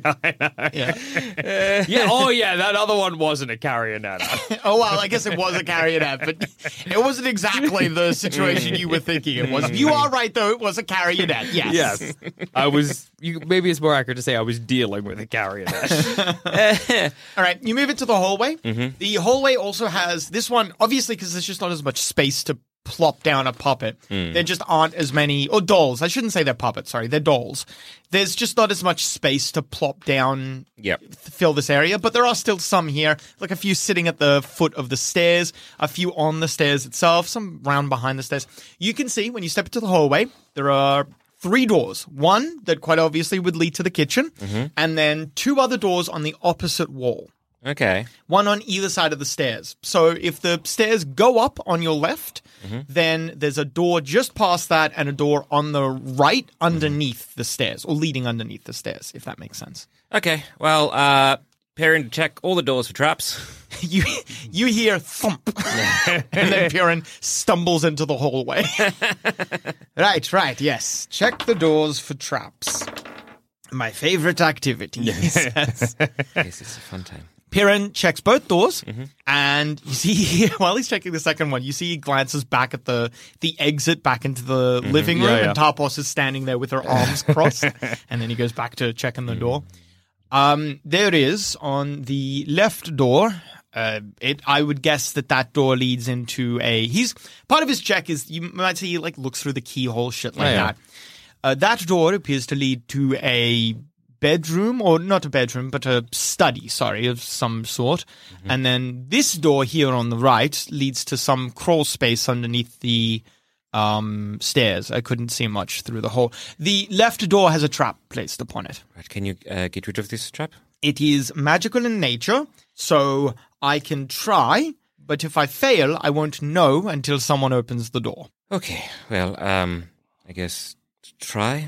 Yeah. Yeah. Oh, yeah. That other one wasn't a carionet. Oh, well, I guess it was a carionet, but it wasn't exactly the situation you were thinking it was. You are right, though. It was a carionet. Yes. Yes, I was. You, maybe it's more accurate to say I was dealing with a carionet. All right. You move into the hallway. The hallway also has this one, obviously, because there's just not as much space to plop down a puppet. There just aren't as many, or dolls. I shouldn't say they're puppets. Sorry, they're dolls. There's just not as much space to plop down, Yep. fill this area, but there are still some here, like a few sitting at the foot of the stairs, a few on the stairs itself, some round behind the stairs. You can see when you step into the hallway, there are three doors. One that quite obviously would lead to the kitchen, and then two other doors on the opposite wall. Okay. One on either side of the stairs. So if the stairs go up on your left, then there's a door just past that and a door on the right underneath the stairs, or leading underneath the stairs, if that makes sense. Okay. Well, uh, Perrin, check all the doors for traps. You you hear thump, and then Piran stumbles into the hallway. Right, right, yes. Check the doors for traps. My favorite activity. he says. Yes, it's a fun time. Piran checks both doors, and you see, while he's checking the second one, you see he glances back at the the exit back into the living room, Yeah, yeah. and Tarpos is standing there with her arms crossed, and then he goes back to checking the door. Um, there is on the left door. Uh, it. I would guess that that door leads into a. He's part of his check is you might say he like looks through the keyhole, shit like Oh, yeah. that. Uh, that door appears to lead to a bedroom, or not a bedroom, but a study. Sorry, of some sort. Mm-hmm. And then this door here on the right leads to some crawl space underneath the um, stairs. I couldn't see much through the hole. The left door has a trap placed upon it. Right, can you uh, get rid of this trap? It is magical in nature, so I can try, but if I fail, I won't know until someone opens the door. Okay, well, um, I guess try.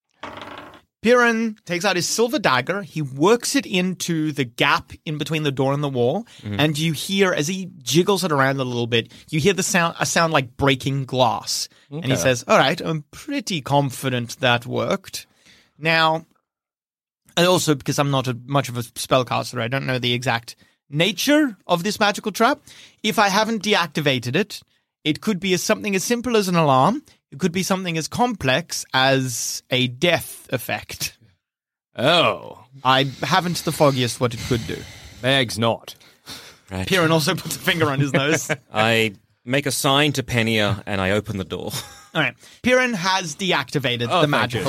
Piran takes out his silver dagger, he works it into the gap in between the door and the wall, and you hear, as he jiggles it around a little bit, you hear the sound, a sound like breaking glass. And he says, all right, I'm pretty confident that worked. Now, and also because I'm not a, much of a spellcaster, I don't know the exact nature of this magical trap. If I haven't deactivated it, it could be as something as simple as an alarm. It could be something as complex as a death effect. Oh, I haven't the foggiest what it could do. bag's not. Right. Piran also puts a finger on his nose. All I make a sign to Penia and I open the door. right. Piran has deactivated Oh, the thank magical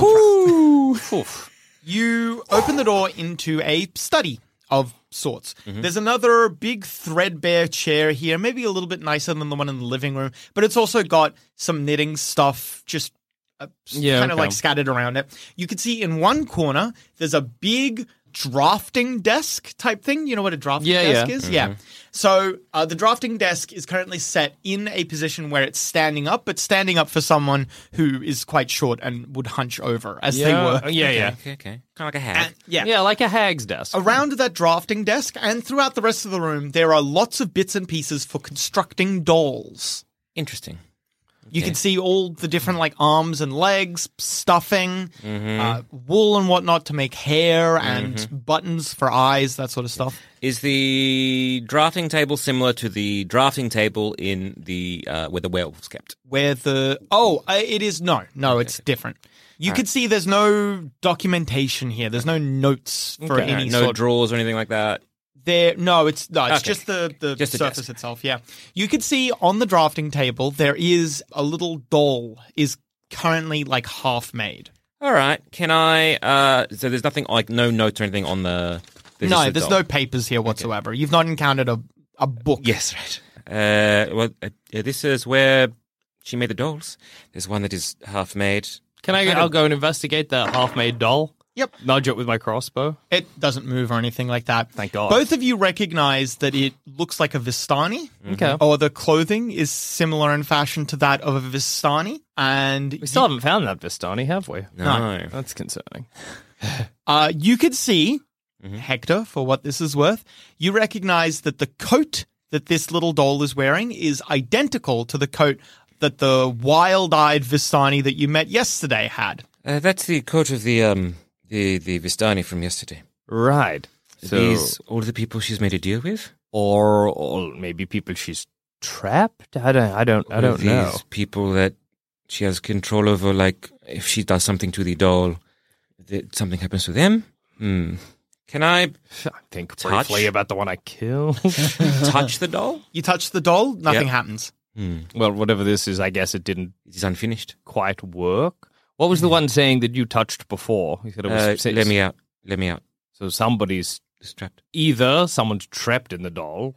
trap. You open the door into a study of sorts. There's another big threadbare chair here, maybe a little bit nicer than the one in the living room, but it's also got some knitting stuff just uh, Yeah, kind of okay. like scattered around it. You can see in one corner, there's a big drafting desk type thing. You know what a drafting Yeah, desk yeah. is? Yeah. So uh, the drafting desk is currently set in a position where it's standing up, but standing up for someone who is quite short and would hunch over as they Yeah, were. yeah, yeah. Okay, okay. Kind of like a hag. And- yeah. Yeah, like a hag's desk. Around that drafting desk and throughout the rest of the room, there are lots of bits and pieces for constructing dolls. Interesting. You Okay. can see all the different like arms and legs, stuffing, Mm-hmm. uh, wool and whatnot to make hair, and buttons for eyes, that sort of stuff. Is the drafting table similar to the drafting table in the uh, where the werewolves kept? Where the oh, uh, it is no, no, it's different. You can see there's no documentation here. There's no notes for Okay. any No sort. drawers or anything like that. There, no, it's no, it's Okay. just the the Just the surface desk. itself. Yeah, you can see on the drafting table there is a little doll is currently like half made. All right. Can I? Uh, so there's nothing like no notes or anything on the. there's no, just a there's doll. no papers here whatsoever. You've not encountered a a book. Yes, right. Uh, well, uh, uh, this is where she made the dolls. There's one that is half made. Can I? I'll go and investigate the half-made doll. Yep. Nudge it with my crossbow. It doesn't move or anything like that. Thank God. Both of you recognize that it looks like a Vistani. Okay. Or the clothing is similar in fashion to that of a Vistani. And We still haven't found that Vistani, have we? No. That's concerning. Uh, you could see, Mm-hmm. Hector, for what this is worth, you recognize that the coat that this little doll is wearing is identical to the coat that the wild-eyed Vistani that you met yesterday had. Uh, that's the coat of the um the the Vistani from yesterday. Right. Are So, These all the people she's made a deal with. or, or maybe people she's trapped. I don't. I don't. I Or don't these know. people that she has control over. Like if she does something to the doll, that something happens to them. Hmm. Can I Think Touch? briefly about the one I killed. touch the doll? You touch the doll, nothing Yep. happens. Hmm. Well, whatever this is, I guess it didn't It is unfinished. quite work. What was the one saying that you touched before? You said it was Uh, six. let me out. Let me out. So somebody's It's trapped. either someone's trapped in the doll,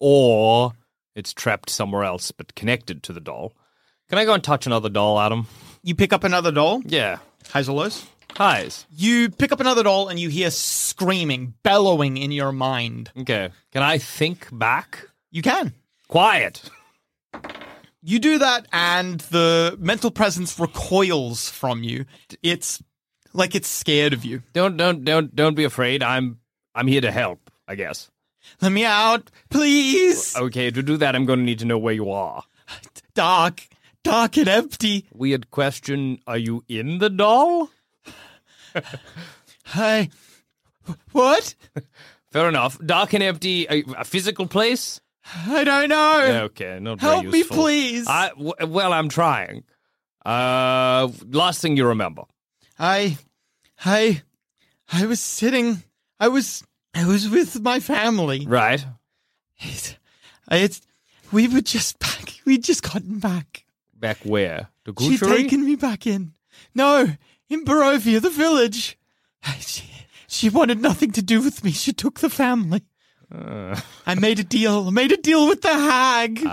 or it's trapped somewhere else but connected to the doll. Can I go and touch another doll, Adam? You pick up another doll, Yeah. highs or lows. Highs. You pick up another doll and you hear screaming, bellowing in your mind. Okay. Can I think back? You can. Quiet. You do that, and the mental presence recoils from you. It's like it's scared of you. Don't don't don't don't be afraid. I'm I'm here to help, I guess. Let me out, please. Okay, to do that I'm gonna need to know where you are. Dark, dark and empty. Weird question, are you in the doll? Hey, what? Fair enough. Dark and empty, a, a physical place? I don't know. Okay, not very Help me, useful. please. I, w- well, I'm trying. Uh, last thing you remember. I, I, I was sitting I was I was with my family. Right. It's, it's we were just back. We'd just gotten back. Back where? The She'd Gucci? taken me back in. No, in Barovia, the village. She, she wanted nothing to do with me. She took the family. Uh. I made a deal. I made a deal with the hag.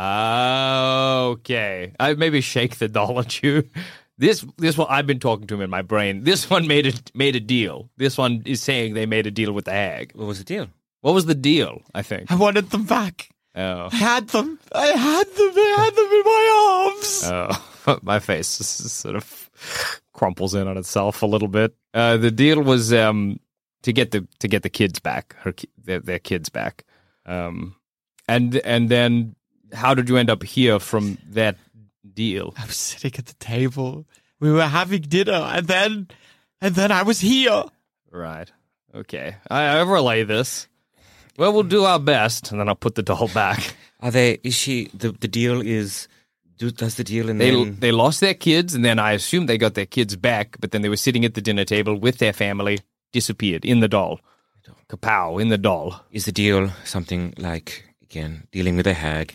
Okay. I maybe shake the doll at you. This this one I've been talking to him in my brain. This one made a made a deal. This one is saying they made a deal with the hag. What was the deal? What was the deal? I think. I wanted them back. Oh. I had them. I had them. I had them in my arms. Oh, my face sort of crumples in on itself a little bit. Uh, the deal was um, to get the to get the kids back, her ki- their, their kids back, um, and and then how did you end up here from that deal? I was sitting at the table. We were having dinner, and then, and then I was here. Right. Okay. I, I relay this. Well, we'll do our best, and then I'll put the doll back. Are they? Is she? The the deal is. Do, does the deal and They then they lost their kids, and then I assumed they got their kids back, but then they were sitting at the dinner table with their family, disappeared in the doll. Kapow, in the doll. is the deal something like again dealing with a hag?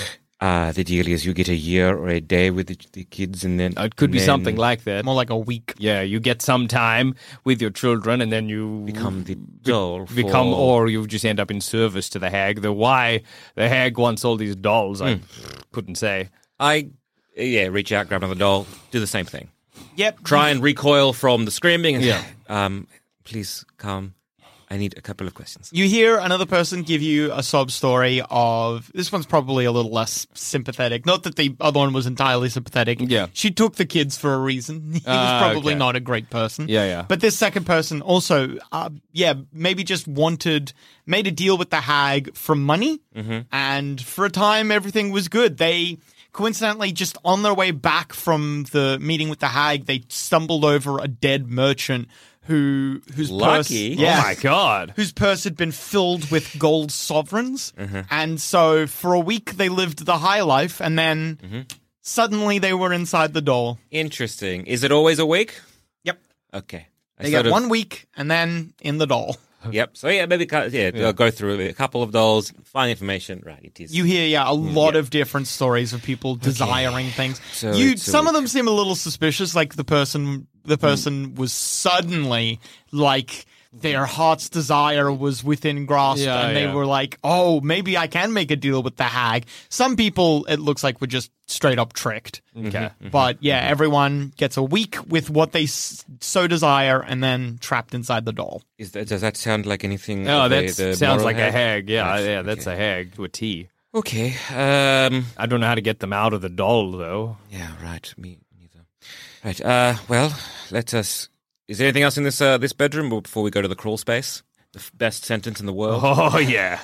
Uh, the deal is you get a year or a day with the, the kids, and then It could and be then something like that. More like a week. Yeah, you get some time with your children, and then you become the doll. For, become, or you just end up in service to the hag. The why the hag wants all these dolls, I couldn't say. I yeah reach out, grab another doll, do the same thing. Yep. Try and recoil from the screaming. And, Yeah. Um, please calm. I need a couple of questions. You hear another person give you a sob story of this one's probably a little less sympathetic. Not that the other one was entirely sympathetic. Yeah. She took the kids for a reason. He was Ah, probably okay. not a great person. Yeah, yeah. But this second person also, uh, yeah, maybe just wanted, made a deal with the hag for money. Mm-hmm. And for a time, everything was good. They coincidentally, just on their way back from the meeting with the hag, they stumbled over a dead merchant who whose purse, Lucky. yeah, Oh my god. whose purse had been filled with gold sovereigns. Mm-hmm. And so for a week they lived the high life, and then Mm-hmm. suddenly they were inside the doll. Interesting. Is it always a week? Yep. Okay. I They sort get of- one week and then in the doll. Yep. So yeah, maybe ca- yeah, I'll go through a couple of dolls, find information. Right. It is. You hear, yeah, a lot yeah. of different stories of people desiring things. So you, it's a some of week. them seem a little suspicious. Like the person, the person was suddenly like their heart's desire was within grasp, Yeah, and they yeah. were like, "Oh, maybe I can make a deal with the hag." Some people, it looks like, were just straight up tricked. Okay. But yeah, everyone gets a week with what they s- so desire, and then trapped inside the doll. Is that, does that sound like anything? Oh, of that the, the sounds moral like a hag. Yeah, Right, yeah, that's okay. a hag to a T. Okay. Um. I don't know how to get them out of the doll, though. Yeah. Right. Me neither. Right. Uh. Well, let us. Is there anything else in this uh, this bedroom before we go to the crawl space? The f- best sentence in the world. Oh, yeah.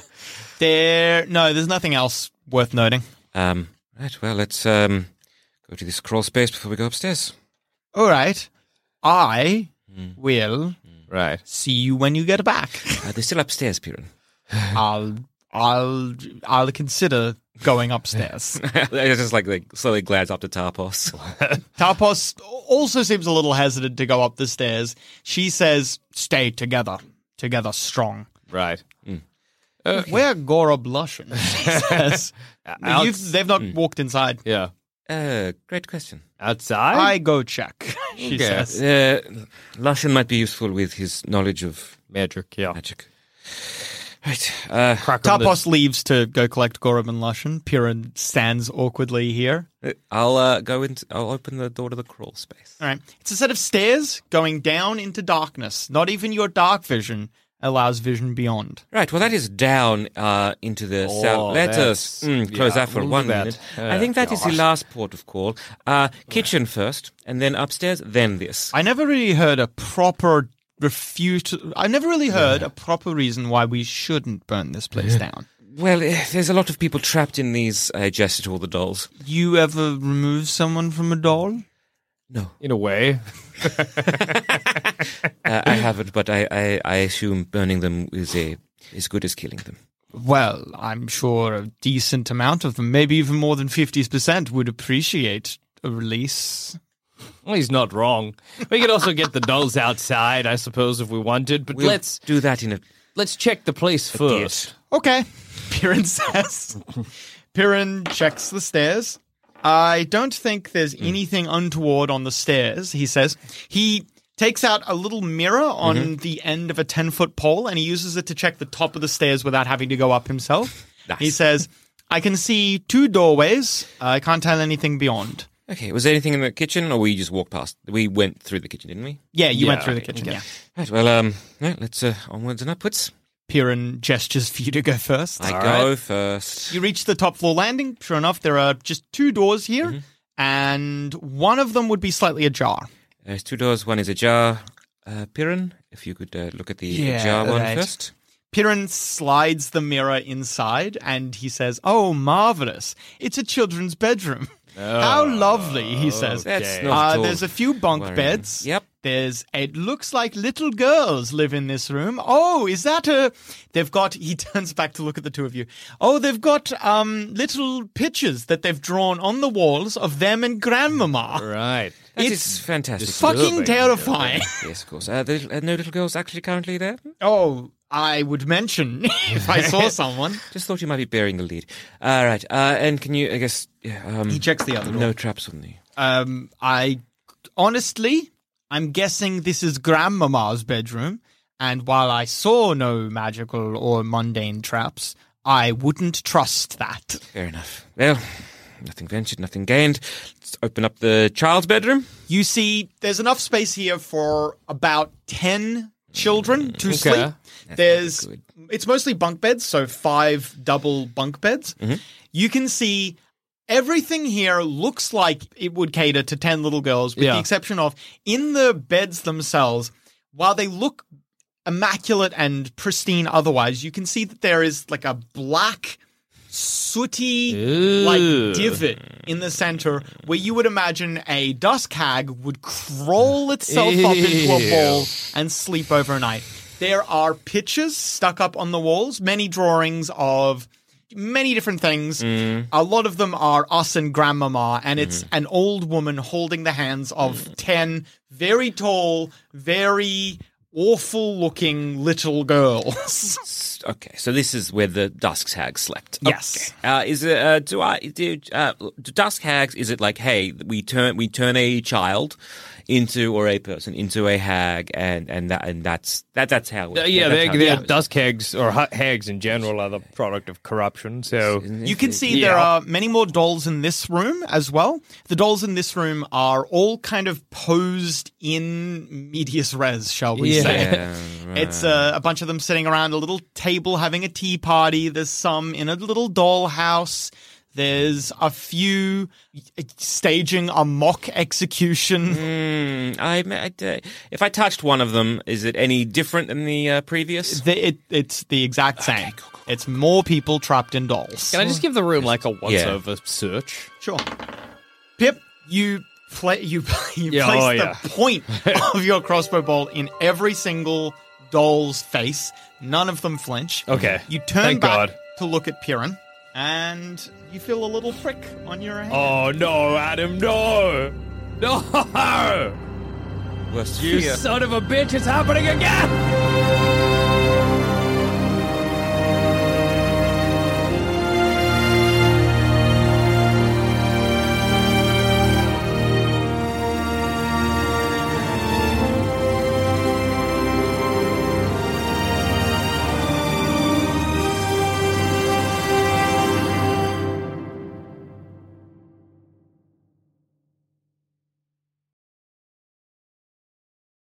There, no, there's nothing else worth noting. Um. Right. Well, let's um go to this crawl space before we go upstairs. All right, I Hmm. will Right. see you when you get back. Uh, they're still upstairs, Piran. I'll, I'll, I'll consider going upstairs. I just like, like slowly glance up to Tarpos. Tarpos also seems a little hesitant to go up the stairs. She says, "Stay together, together strong." Right. Where Gorob Lushan? She says. Outs- You've, they've not walked inside. Yeah. Uh, great question. Outside? I go check. She Okay. says. Uh, Lushan might be useful with his knowledge of Magic, yeah. magic. Right. Uh, Crack on the- Tarpos leaves to go collect Gorob and Lushan. Piran stands awkwardly here. I'll uh, go into. I'll open the door to the crawl space. All right. It's a set of stairs going down into darkness. Not even your dark vision allows vision beyond. Right. Well, that is down uh, into the Oh, south. Let that's- us mm, close yeah, that for look one at minute. that. I think that is the gosh. last port of call. Uh, kitchen first, and then upstairs, then this. I never really heard a proper refute. I never really heard a proper reason why we shouldn't burn this place down. Well, eh, there's a lot of people trapped in these. I gesture to all the dolls. You ever remove someone from a doll? No, In a way. uh, I haven't, but I, I, I assume burning them is a as good as killing them. Well, I'm sure a decent amount of them, maybe even more than fifty percent, would appreciate a release. Well, he's not wrong. We could also get the dolls outside, I suppose, if we wanted. But We'll let's do that in a let's check the place first. Okay, Piran says. Piran checks the stairs. I don't think there's anything untoward on the stairs, he says. He takes out a little mirror on mm-hmm. the end of a ten-foot pole, and he uses it to check the top of the stairs without having to go up himself. Nice. He says, I can see two doorways. Uh, I can't tell anything beyond. Okay, was there anything in the kitchen, or we just walked past? We went through the kitchen, didn't we? Yeah, you Yeah, went through the okay, kitchen, okay. yeah. Right, well, um, yeah, let's uh, onwards and upwards. Piran gestures for you to go first. I All go right. first. You reach the top floor landing. Sure enough, there are just two doors here, Mm-hmm. and one of them would be slightly ajar. There's two doors. One is ajar. Uh, Piran, if you could uh, look at the Yeah, ajar one right. first. Piran slides the mirror inside, and he says, "Oh, marvelous! It's a children's bedroom. How lovely!" He says. That's Okay. not at Uh, all there's a few bunk worrying. beds. Yep. There's. It looks like little girls live in this room. Oh, is that a? They've got. He turns back to look at the two of you. Oh, they've got um little pictures that they've drawn on the walls of them and Grandmama. Right. That It's is fantastic. Fucking terrifying. Yes, of course. Uh, there are no little girls actually currently there? Oh, I would mention if I saw someone. Just thought you might be bearing the lead. All right. Uh, and can you, I guess, yeah, um, He checks the other door. no traps on the... Um, I honestly, I'm guessing this is Grandmama's bedroom, and while I saw no magical or mundane traps, I wouldn't trust that. Fair enough. Well, nothing ventured, nothing gained. Let's open up the child's bedroom. You see, there's enough space here for about ten children to sleep. There's, good. it's mostly bunk beds, so five double bunk beds. You can see everything here looks like it would cater to ten little girls, with Yeah. the exception of in the beds themselves, while they look immaculate and pristine otherwise, you can see that there is like a black, sooty, like divot in the center where you would imagine a dusk hag would crawl itself up into a ball and sleep overnight. There are pictures stuck up on the walls, many drawings of many different things. A lot of them are us and Grandmama, and it's an old woman holding the hands of ten very tall, very awful-looking little girls. Okay, so this is where the Dusk Hag slept. Yes. Okay. Uh, is it? Uh, do I? Do, uh, do Dusk Hags? Is it like, hey, we turn we turn a child into or a person into a hag, and and that and that's that that's how. Uh, yeah, that's they, how they're it goes. dusk hags, or ha- hags in general, are the product of corruption. So You can see Yeah. there are many more dolls in this room as well. The dolls in this room are all kind of posed in medias res, shall we Yeah. say. Yeah, right. It's uh, a bunch of them sitting around a little table having a tea party. There's some in a little doll house. There's a few staging a mock execution. Hmm, I, I- uh, if I touched one of them, is it any different than the uh, previous? The- it, it's the exact same. It's more people trapped in dolls. can I just give the room like a once-over search? Sure. Pip, you play you you Yeah, place oh, the yeah. point of your crossbow bolt in every single doll's face. None of them flinch. Okay. You turn Thank back God. to look at Piran, and you feel a little prick on your hand. Oh no, Adam, no, no! Worst You fear. son of a bitch! It's happening again!